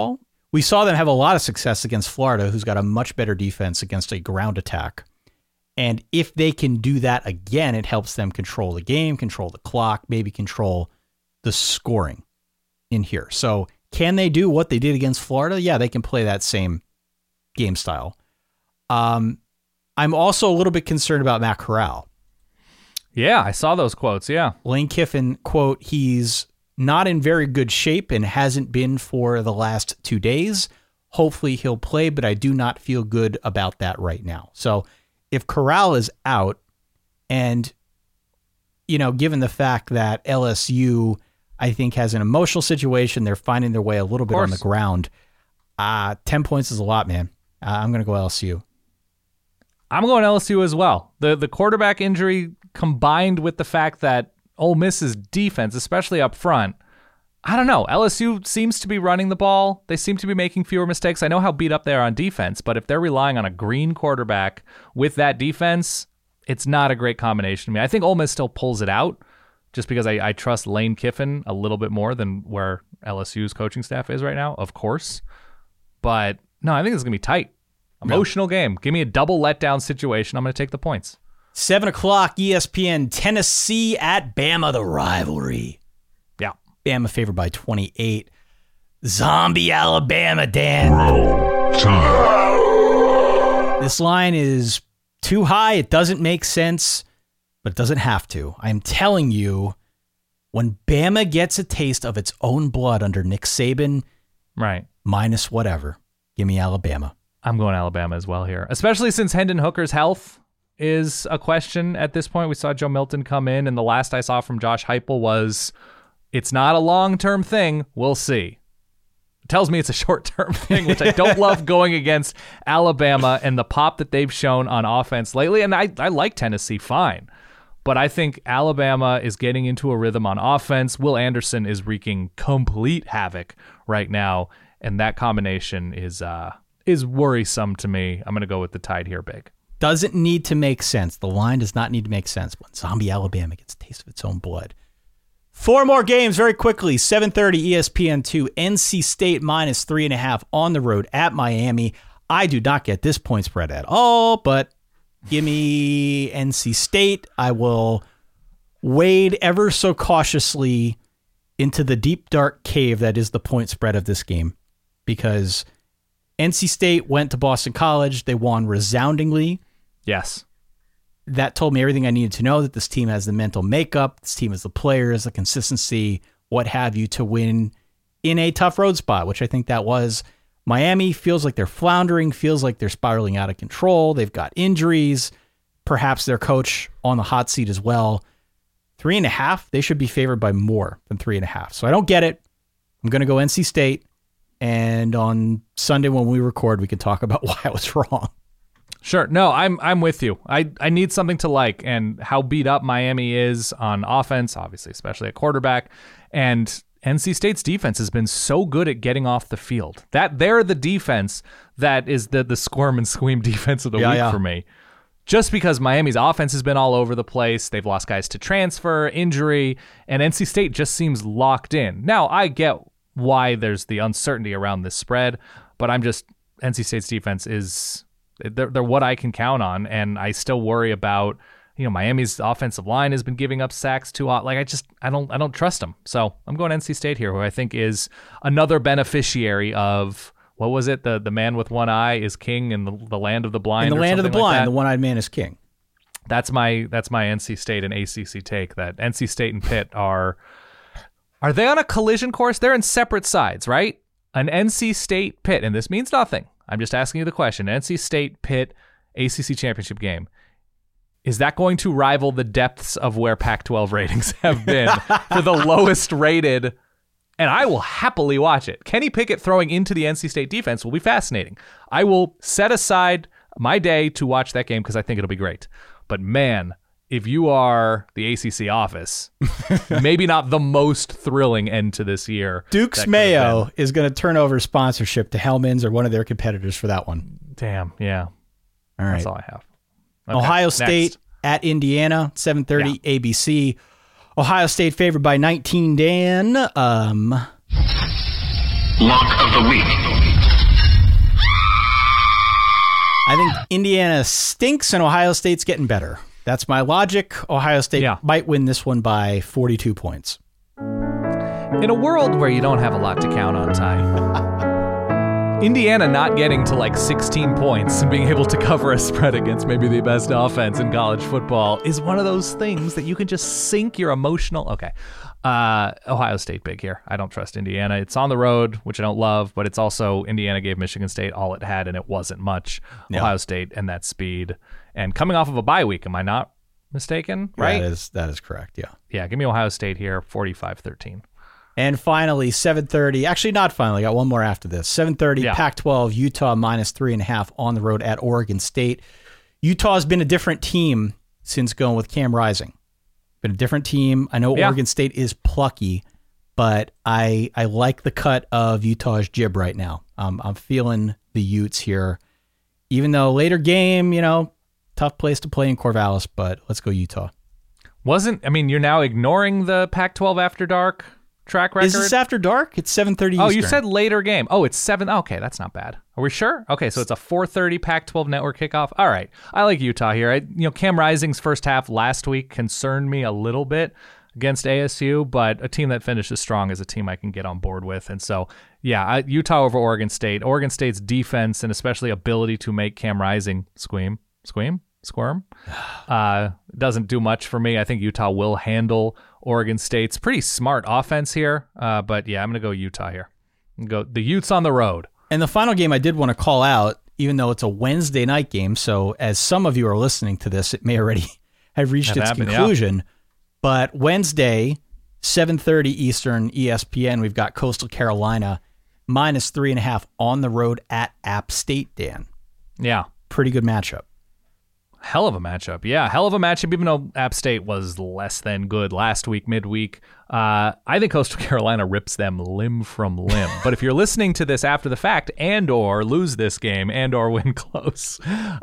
G: we saw them have a lot of success against Florida, who's got a much better defense against a ground attack. And if they can do that again, it helps them control the game, control the clock, maybe control the scoring in here. So can they do what they did against Florida? Yeah, they can play that same game style. I'm also a little bit concerned about Matt Corral.
H: Yeah, I saw those quotes, yeah.
G: Lane Kiffin, quote, he's not in very good shape and hasn't been for the last 2 days. Hopefully he'll play, but I do not feel good about that right now. So if Corral is out and, given the fact that LSU, I think, has an emotional situation, they're finding their way a little bit on the ground. 10 points is a lot, man. I'm going to go LSU.
H: I'm going LSU as well. The quarterback injury combined with the fact that Ole Miss's defense, especially up front, I don't know. LSU seems to be running the ball. They seem to be making fewer mistakes. I know how beat up they are on defense, but if they're relying on a green quarterback with that defense, it's not a great combination to me. I think Ole Miss still pulls it out just because I trust Lane Kiffin a little bit more than where LSU's coaching staff is right now, of course. But no, I think it's going to be tight. Emotional game. Give me a double letdown situation. I'm going to take the points.
G: 7 o'clock, ESPN, Tennessee at Bama, the rivalry.
H: Yeah.
G: Bama favored by 28. Zombie Alabama, Dan. This line is too high. It doesn't make sense, but it doesn't have to. I'm telling you, when Bama gets a taste of its own blood under Nick Saban,
H: right,
G: minus whatever, give me Alabama.
H: I'm going Alabama as well here, especially since Hendon Hooker's health is a question at this point. We saw Joe Milton come in, and the last I saw from Josh Heupel was, it's not a long-term thing. We'll see. It tells me it's a short-term thing, which I don't love going against Alabama and the pop that they've shown on offense lately. And I like Tennessee fine, but I think Alabama is getting into a rhythm on offense. Will Anderson is wreaking complete havoc right now, and that combination is worrisome to me. I'm going to go with the Tide here big.
G: Doesn't need to make sense. The line does not need to make sense when Zombie Alabama gets a taste of its own blood. 4 more games very quickly. 7:30 ESPN2. NC State minus 3.5 on the road at Miami. I do not get this point spread at all, but give me NC State. I will wade ever so cautiously into the deep, dark cave that is the point spread of this game, because NC State went to Boston College. They won resoundingly.
H: Yes.
G: That told me everything I needed to know, that this team has the mental makeup, this team has the players, the consistency, what have you, to win in a tough road spot, which I think that was. Miami feels like they're floundering, feels like they're spiraling out of control. They've got injuries, perhaps their coach on the hot seat as well. 3.5, they should be favored by more than 3.5. So I don't get it. I'm going to go NC State. And on Sunday when we record, we can talk about why I was wrong.
H: Sure. No, I'm with you. I need something to like, and how beat up Miami is on offense, obviously, especially at quarterback. And NC State's defense has been so good at getting off the field. That they're the defense that is the squirm and squeam defense of the week for me. Just because Miami's offense has been all over the place. They've lost guys to transfer, injury, and NC State just seems locked in. Now, I get why there's the uncertainty around this spread, but NC State's defense is, they're what I can count on, and I still worry about, Miami's offensive line has been giving up sacks too hot. Like, I don't trust them. So I'm going NC State here, who I think is another beneficiary of, what was it? The man with one eye is king in the land of the blind.
G: In the land of the blind, the one-eyed man is king.
H: That's my NC State and ACC take, that NC State and Pitt are they on a collision course? They're in separate sides, right? An NC State Pitt, and this means nothing. I'm just asking you the question. NC State Pitt ACC championship game. Is that going to rival the depths of where Pac-12 ratings have been for the lowest rated? And I will happily watch it. Kenny Pickett throwing into the NC State defense will be fascinating. I will set aside my day to watch that game because I think it'll be great. But man, if you are the ACC office, maybe not the most thrilling end to this year.
G: Duke's Mayo is going to turn over sponsorship to Hellman's or one of their competitors for that one.
H: Damn, yeah.
G: All right.
H: That's all I have. Okay,
G: Ohio State at Indiana, 7:30 ABC. Ohio State favored by 19, Dan.
I: Lock of the week.
G: I think Indiana stinks and Ohio State's getting better. That's my logic. Ohio State might win this one by 42 points.
H: In a world where you don't have a lot to count on, Ty, Indiana not getting to like 16 points and being able to cover a spread against maybe the best offense in college football is one of those things that you can just sink your emotional... Okay. Ohio State big here. I don't trust Indiana. It's on the road, which I don't love, but it's also Indiana gave Michigan State all it had, and it wasn't much. Yeah. Ohio State and that speed. And coming off of a bye week, am I not mistaken? Right?
G: That is correct, yeah.
H: Yeah, give me Ohio State here, 45-13.
G: And finally, 7:30. Actually, not finally. Got one more after this. 7:30, Pac-12, Utah minus 3.5 on the road at Oregon State. Utah's been a different team since going with Cam Rising. Been a different team. I know Oregon State is plucky, but I like the cut of Utah's jib right now. I'm feeling the Utes here. Even though later game, tough place to play in Corvallis, but let's go Utah.
H: You're now ignoring the Pac-12 After Dark track record?
G: Is this After Dark? It's 7:30 Eastern.
H: Oh, you said later game. Oh, it's 7. Okay, that's not bad. Are we sure? Okay, so it's a 4:30 Pac-12 network kickoff. All right. I like Utah here. Cam Rising's first half last week concerned me a little bit against ASU, but a team that finishes strong is a team I can get on board with. And so, Utah over Oregon State. Oregon State's defense and especially ability to make Cam Rising squirm, doesn't do much for me. I think Utah will handle Oregon State's pretty smart offense here. But I'm going to go Utah here. Go the Utes on the road.
G: And the final game I did want to call out, even though it's a Wednesday night game, so as some of you are listening to this, it may already have reached its conclusion. Yeah. But Wednesday, 7:30 Eastern, ESPN, we've got Coastal Carolina minus 3.5 on the road at App State, Dan.
H: Yeah.
G: Pretty good matchup.
H: Hell of a matchup. Yeah, hell of a matchup, even though App State was less than good last week, midweek. I think Coastal Carolina rips them limb from limb. But if you're listening to this after the fact and or lose this game and or win close,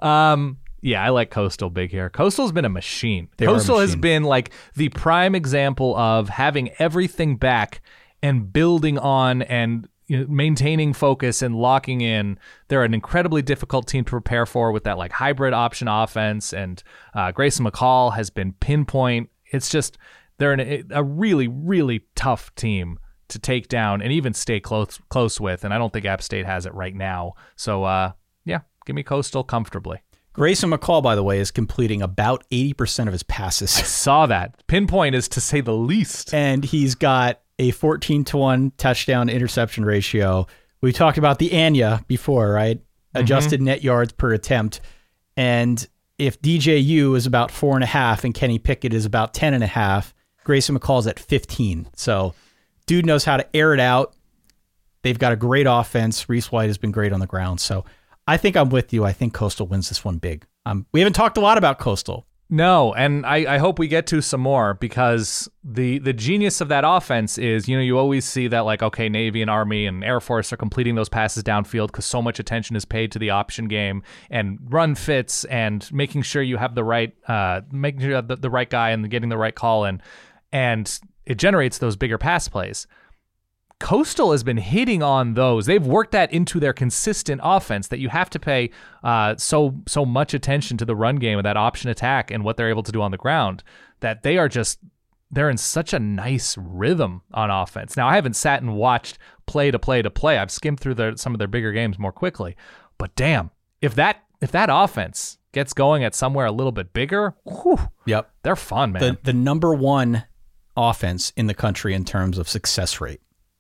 H: I like Coastal big here. Coastal's been a machine. Coastal has been like the prime example of having everything back and building on and maintaining focus and locking in. They're an incredibly difficult team to prepare for with that like hybrid option offense, and Grayson McCall has been pinpoint. It's just they're a really, really tough team to take down and even stay close with, and I don't think App State has it right now. So, give me Coastal comfortably.
G: Grayson McCall, by the way, is completing about 80% of his passes.
H: I saw that. Pinpoint is to say the least.
G: And he's got a 14-1 touchdown interception ratio. We talked about the ANYA before, right? Adjusted net yards per attempt. And if DJU is about 4.5 and Kenny Pickett is about 10.5, Grayson McCall's at 15. So dude knows how to air it out. They've got a great offense. Reese White has been great on the ground. So I think I'm with you. I think Coastal wins this one big. We haven't talked a lot about Coastal.
H: No, and I hope we get to some more, because the genius of that offense is, you always see that like, okay, Navy and Army and Air Force are completing those passes downfield because so much attention is paid to the option game and run fits and making sure you have the right the right guy and getting the right call in, and it generates those bigger pass plays. Coastal has been hitting on those. They've worked that into their consistent offense, that you have to pay so much attention to the run game and that option attack and what they're able to do on the ground, that they're in such a nice rhythm on offense. Now, I haven't sat and watched play to play. I've skimmed through some of their bigger games more quickly. But damn, if that offense gets going at somewhere a little bit bigger,
G: yep,
H: they're fun, man.
G: The number one offense in the country in terms of success rate.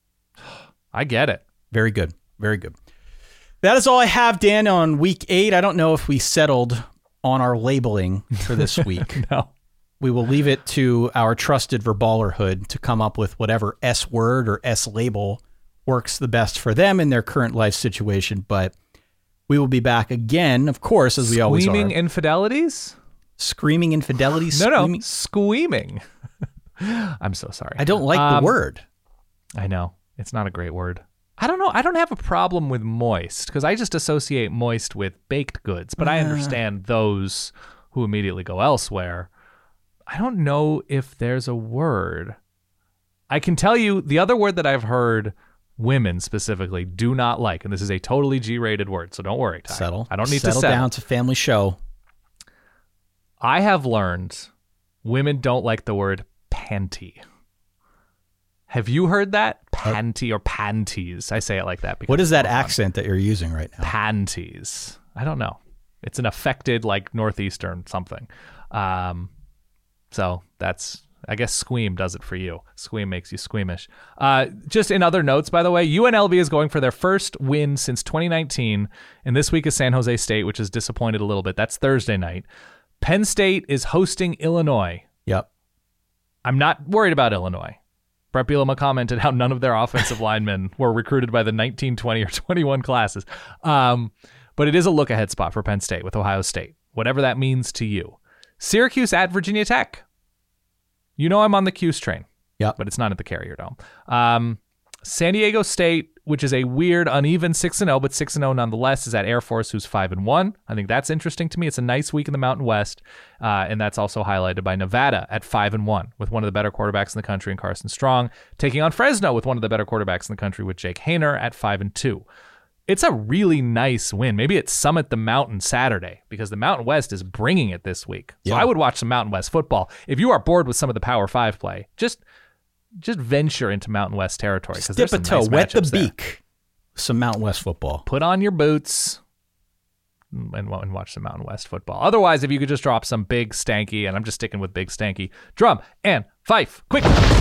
H: I get it.
G: Very good. Very good. That is all I have, Dan, on week 8. I don't know if we settled on our labeling for this week.
H: No.
G: We will leave it to our trusted verballerhood to come up with whatever S word or S label works the best for them in their current life situation. But we will be back again, of course, as we always are.
H: Screaming infidelities?
G: Screaming infidelities?
H: No, squeaming. I'm so sorry.
G: I don't like the word.
H: I know. It's not a great word. I don't know. I don't have a problem with moist, because I just associate moist with baked goods, but I understand those who immediately go elsewhere. I don't know if there's a word. I can tell you the other word that I've heard women specifically do not like, and this is a totally G-rated word, so don't worry, Ty. I don't need to settle
G: down to family show.
H: I have learned women don't like the word panty. Have you heard that? Panty or panties. I say it like that.
G: What is that accent that you're using right now?
H: Panties. I don't know. It's an affected, like, Northeastern something. So that's... I guess Squeam does it for you. Squeam makes you squeamish. Just in other notes, by the way, UNLV is going for their first win since 2019, and this week is San Jose State, which is disappointed a little bit. That's Thursday night. Penn State is hosting Illinois.
G: Yep.
H: I'm not worried about Illinois. Brett Bielema commented how none of their offensive linemen were recruited by the 19, 20, or 21 classes. But it is a look-ahead spot for Penn State with Ohio State, whatever that means to you. Syracuse at Virginia Tech. You know I'm on the Cuse train.
G: Yep.
H: But it's not at the Carrier Dome. San Diego State, which is a weird, uneven 6-0, but 6-0 nonetheless, is at Air Force, who's 5-1. I think that's interesting to me. It's a nice week in the Mountain West, and that's also highlighted by Nevada at 5-1, with one of the better quarterbacks in the country in Carson Strong, taking on Fresno with one of the better quarterbacks in the country with Jake Haener at 5-2. It's a really nice win. Maybe it's Summit the Mountain Saturday because the Mountain West is bringing it this week. So I would watch some Mountain West football. If you are bored with some of the Power 5 play, just venture into Mountain West territory.
G: Dip a toe, wet the beak. Some Mountain West football.
H: Put on your boots and watch some Mountain West football. Otherwise, if you could just drop some big stanky, and I'm just sticking with big stanky, drum and fife, quick.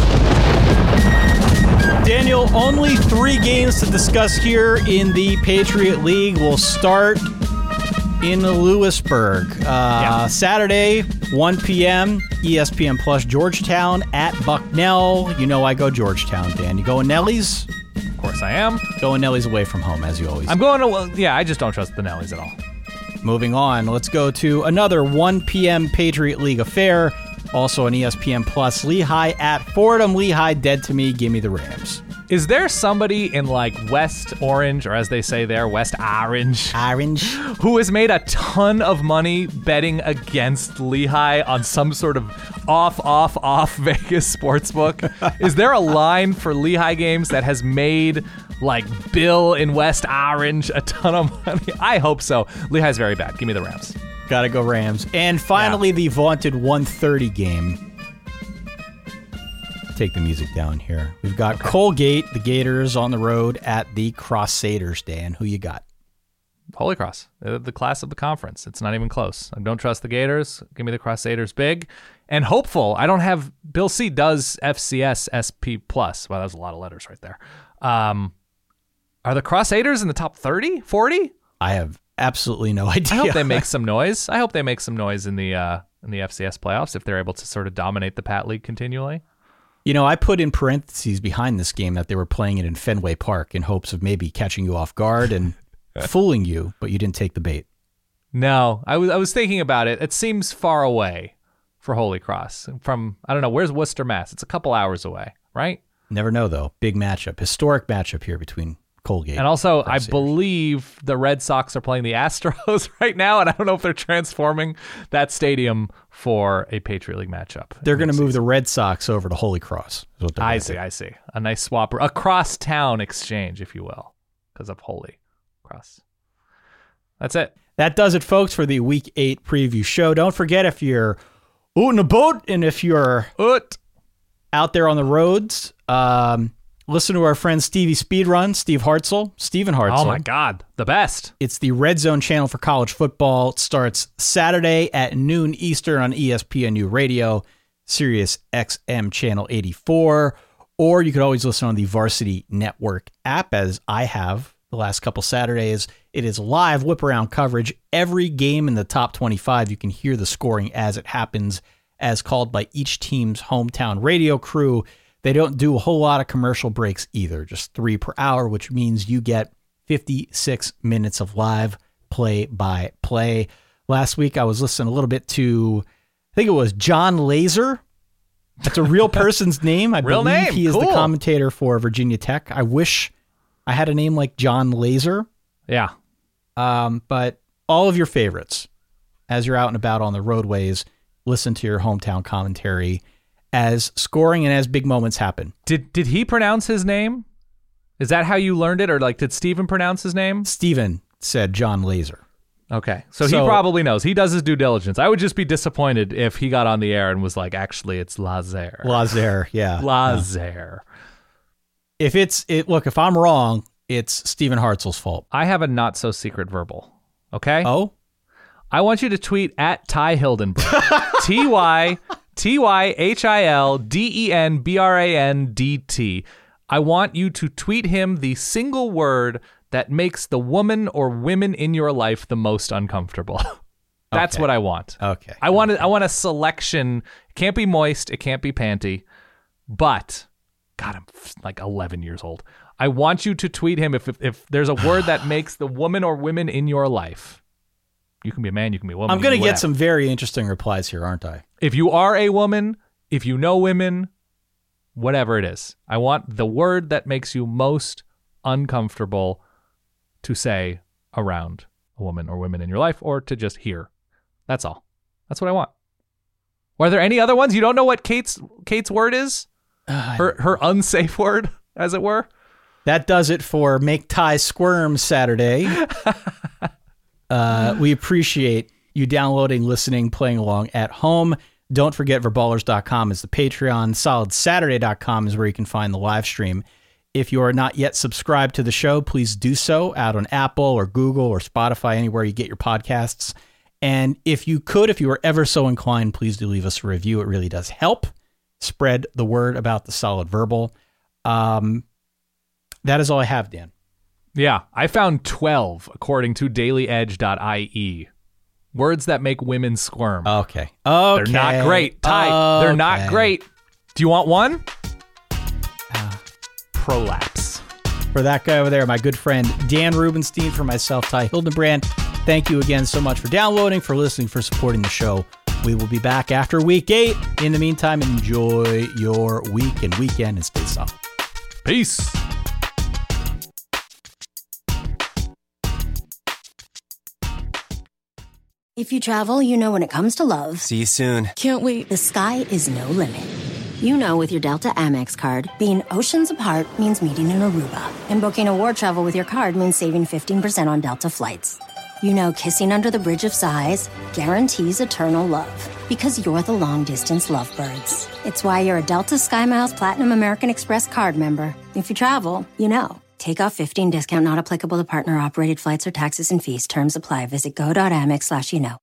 G: Daniel, only 3 games to discuss here in the Patriot League. We'll start in Lewisburg. Saturday, 1 p.m., ESPN Plus, Georgetown at Bucknell. You know I go Georgetown, Dan. You going Nellies?
H: Of course I am.
G: Going Nellies away from home, as you always do.
H: I'm going to, I just don't trust the Nellies at all.
G: Moving on, let's go to another 1 p.m. Patriot League affair. Also on ESPN Plus, Lehigh at Fordham. Lehigh dead to me. Give me the Rams.
H: Is there somebody in like West Orange, or as they say there, West Orange, who has made a ton of money betting against Lehigh on some sort of off Vegas sportsbook? Is there a line for Lehigh games that has made like Bill in West Orange a ton of money? I hope so. Lehigh's very bad. Give me the Rams.
G: Gotta go Rams. And finally, the vaunted 1:30 game. Take the music down here. We've got Colgate, the Gators, on the road at the Crusaders. Dan, who you got?
H: Holy Cross, the class of the conference. It's not even close. I don't trust the Gators. Give me the Crusaders big. And hopeful. I don't have... Bill C does FCS SP+. Wow, that was a lot of letters right there. Are the Crusaders in the top 30, 40?
G: I have absolutely no idea.
H: I hope they make some noise. I hope they make some noise in the FCS playoffs if they're able to sort of dominate the Pat League continually.
G: You know, I put in parentheses behind this game that they were playing it in Fenway Park in hopes of maybe catching you off guard and fooling you, but you didn't take the bait.
H: No, I was thinking about it. It seems far away for Holy Cross. From, I don't know, where's Worcester, Mass? It's a couple hours away, right?
G: Never know, though. Big matchup. Historic matchup here between Colgate.
H: And also, I believe the Red Sox are playing the Astros right now, and I don't know if they're transforming that stadium for a Patriot League matchup.
G: They're going to move the Red Sox over to Holy Cross.
H: I see. A nice swap, a cross-town exchange, if you will, because of Holy Cross. That's it.
G: That does it, folks, for the Week 8 preview show. Don't forget, if you're out in a boat and if you're out there on the roads, listen to our friend Stevie Speedrun, Stephen Hartzell.
H: Oh my God, the best.
G: It's the Red Zone channel for college football. It starts Saturday at noon Eastern on ESPNU Radio, Sirius XM channel 84. Or you could always listen on the Varsity Network app, as I have the last couple Saturdays. It is live whip-around coverage. Every game in the top 25, you can hear the scoring as it happens, as called by each team's hometown radio crew. They don't do a whole lot of commercial breaks either, just 3 per hour, which means you get 56 minutes of live play-by-play. Last week, I was listening a little bit to, I think it was John Laser. That's a real person's name. I believe he is the commentator for Virginia Tech. I wish I had a name like John Laser.
H: Yeah.
G: But all of your favorites, as you're out and about on the roadways, listen to your hometown commentary as scoring and as big moments happen.
H: Did he pronounce his name Is that how you learned it? Or like, did Steven pronounce his name?
G: Steven said John Laser.
H: Okay. So he probably knows. He does his due diligence. I would just be disappointed if he got on the air and was like, actually, it's Laser.
G: Laser, yeah.
H: Laser.
G: Look, if I'm wrong, it's Stephen Hartzell's fault.
H: I have a not so secret verbal. Okay?
G: Oh?
H: I want you to tweet at Ty Hildenbrand. TYHILDENBRANDT. I want you to tweet him the single word that makes the woman or women in your life the most uncomfortable. That's what I want.
G: Okay.
H: I want a selection. It can't be moist. It can't be panty. But, God, I'm like 11 years old. I want you to tweet him if there's a word that makes the woman or women in your life. You can be a man, you can be a woman.
G: I'm going to get some very interesting replies here, aren't I?
H: If you are a woman, if you know women, whatever it is, I want the word that makes you most uncomfortable to say around a woman or women in your life, or to just hear. That's all. That's what I want. Are there any other ones? You don't know what Kate's word is? Her unsafe word, as it were?
G: That does it for Make Ty Squirm Saturday. We appreciate you downloading, listening, playing along at home. Don't forget Verballers.com is the Patreon. SolidSaturday.com is where you can find the live stream. If you are not yet subscribed to the show, please do so out on Apple or Google or Spotify, anywhere you get your podcasts. And if you were ever so inclined, please do leave us a review. It really does help spread the word about the Solid Verbal. That is all I have, Dan.
H: Yeah, I found 12, according to dailyedge.ie. Words that make women squirm.
G: Okay.
H: They're not great. Ty, they're not great. Do you want one? Prolapse.
G: For that guy over there, my good friend Dan Rubenstein, for myself, Ty Hildenbrand, thank you again so much for downloading, for listening, for supporting the show. We will be back after week 8. In the meantime, enjoy your week and weekend and stay solid.
H: Peace.
J: If you travel, you know when it comes to love.
K: See you soon.
J: Can't wait. The sky is no limit. You know with your Delta Amex card, being oceans apart means meeting in Aruba. And booking a war travel with your card means saving 15% on Delta flights. You know kissing under the bridge of sighs guarantees eternal love. Because you're the long-distance lovebirds. It's why you're a Delta SkyMiles Platinum American Express card member. If you travel, you know. Take off 15 discount not applicable to partner-operated flights or taxes and fees. Terms apply. Visit go.amex/you know.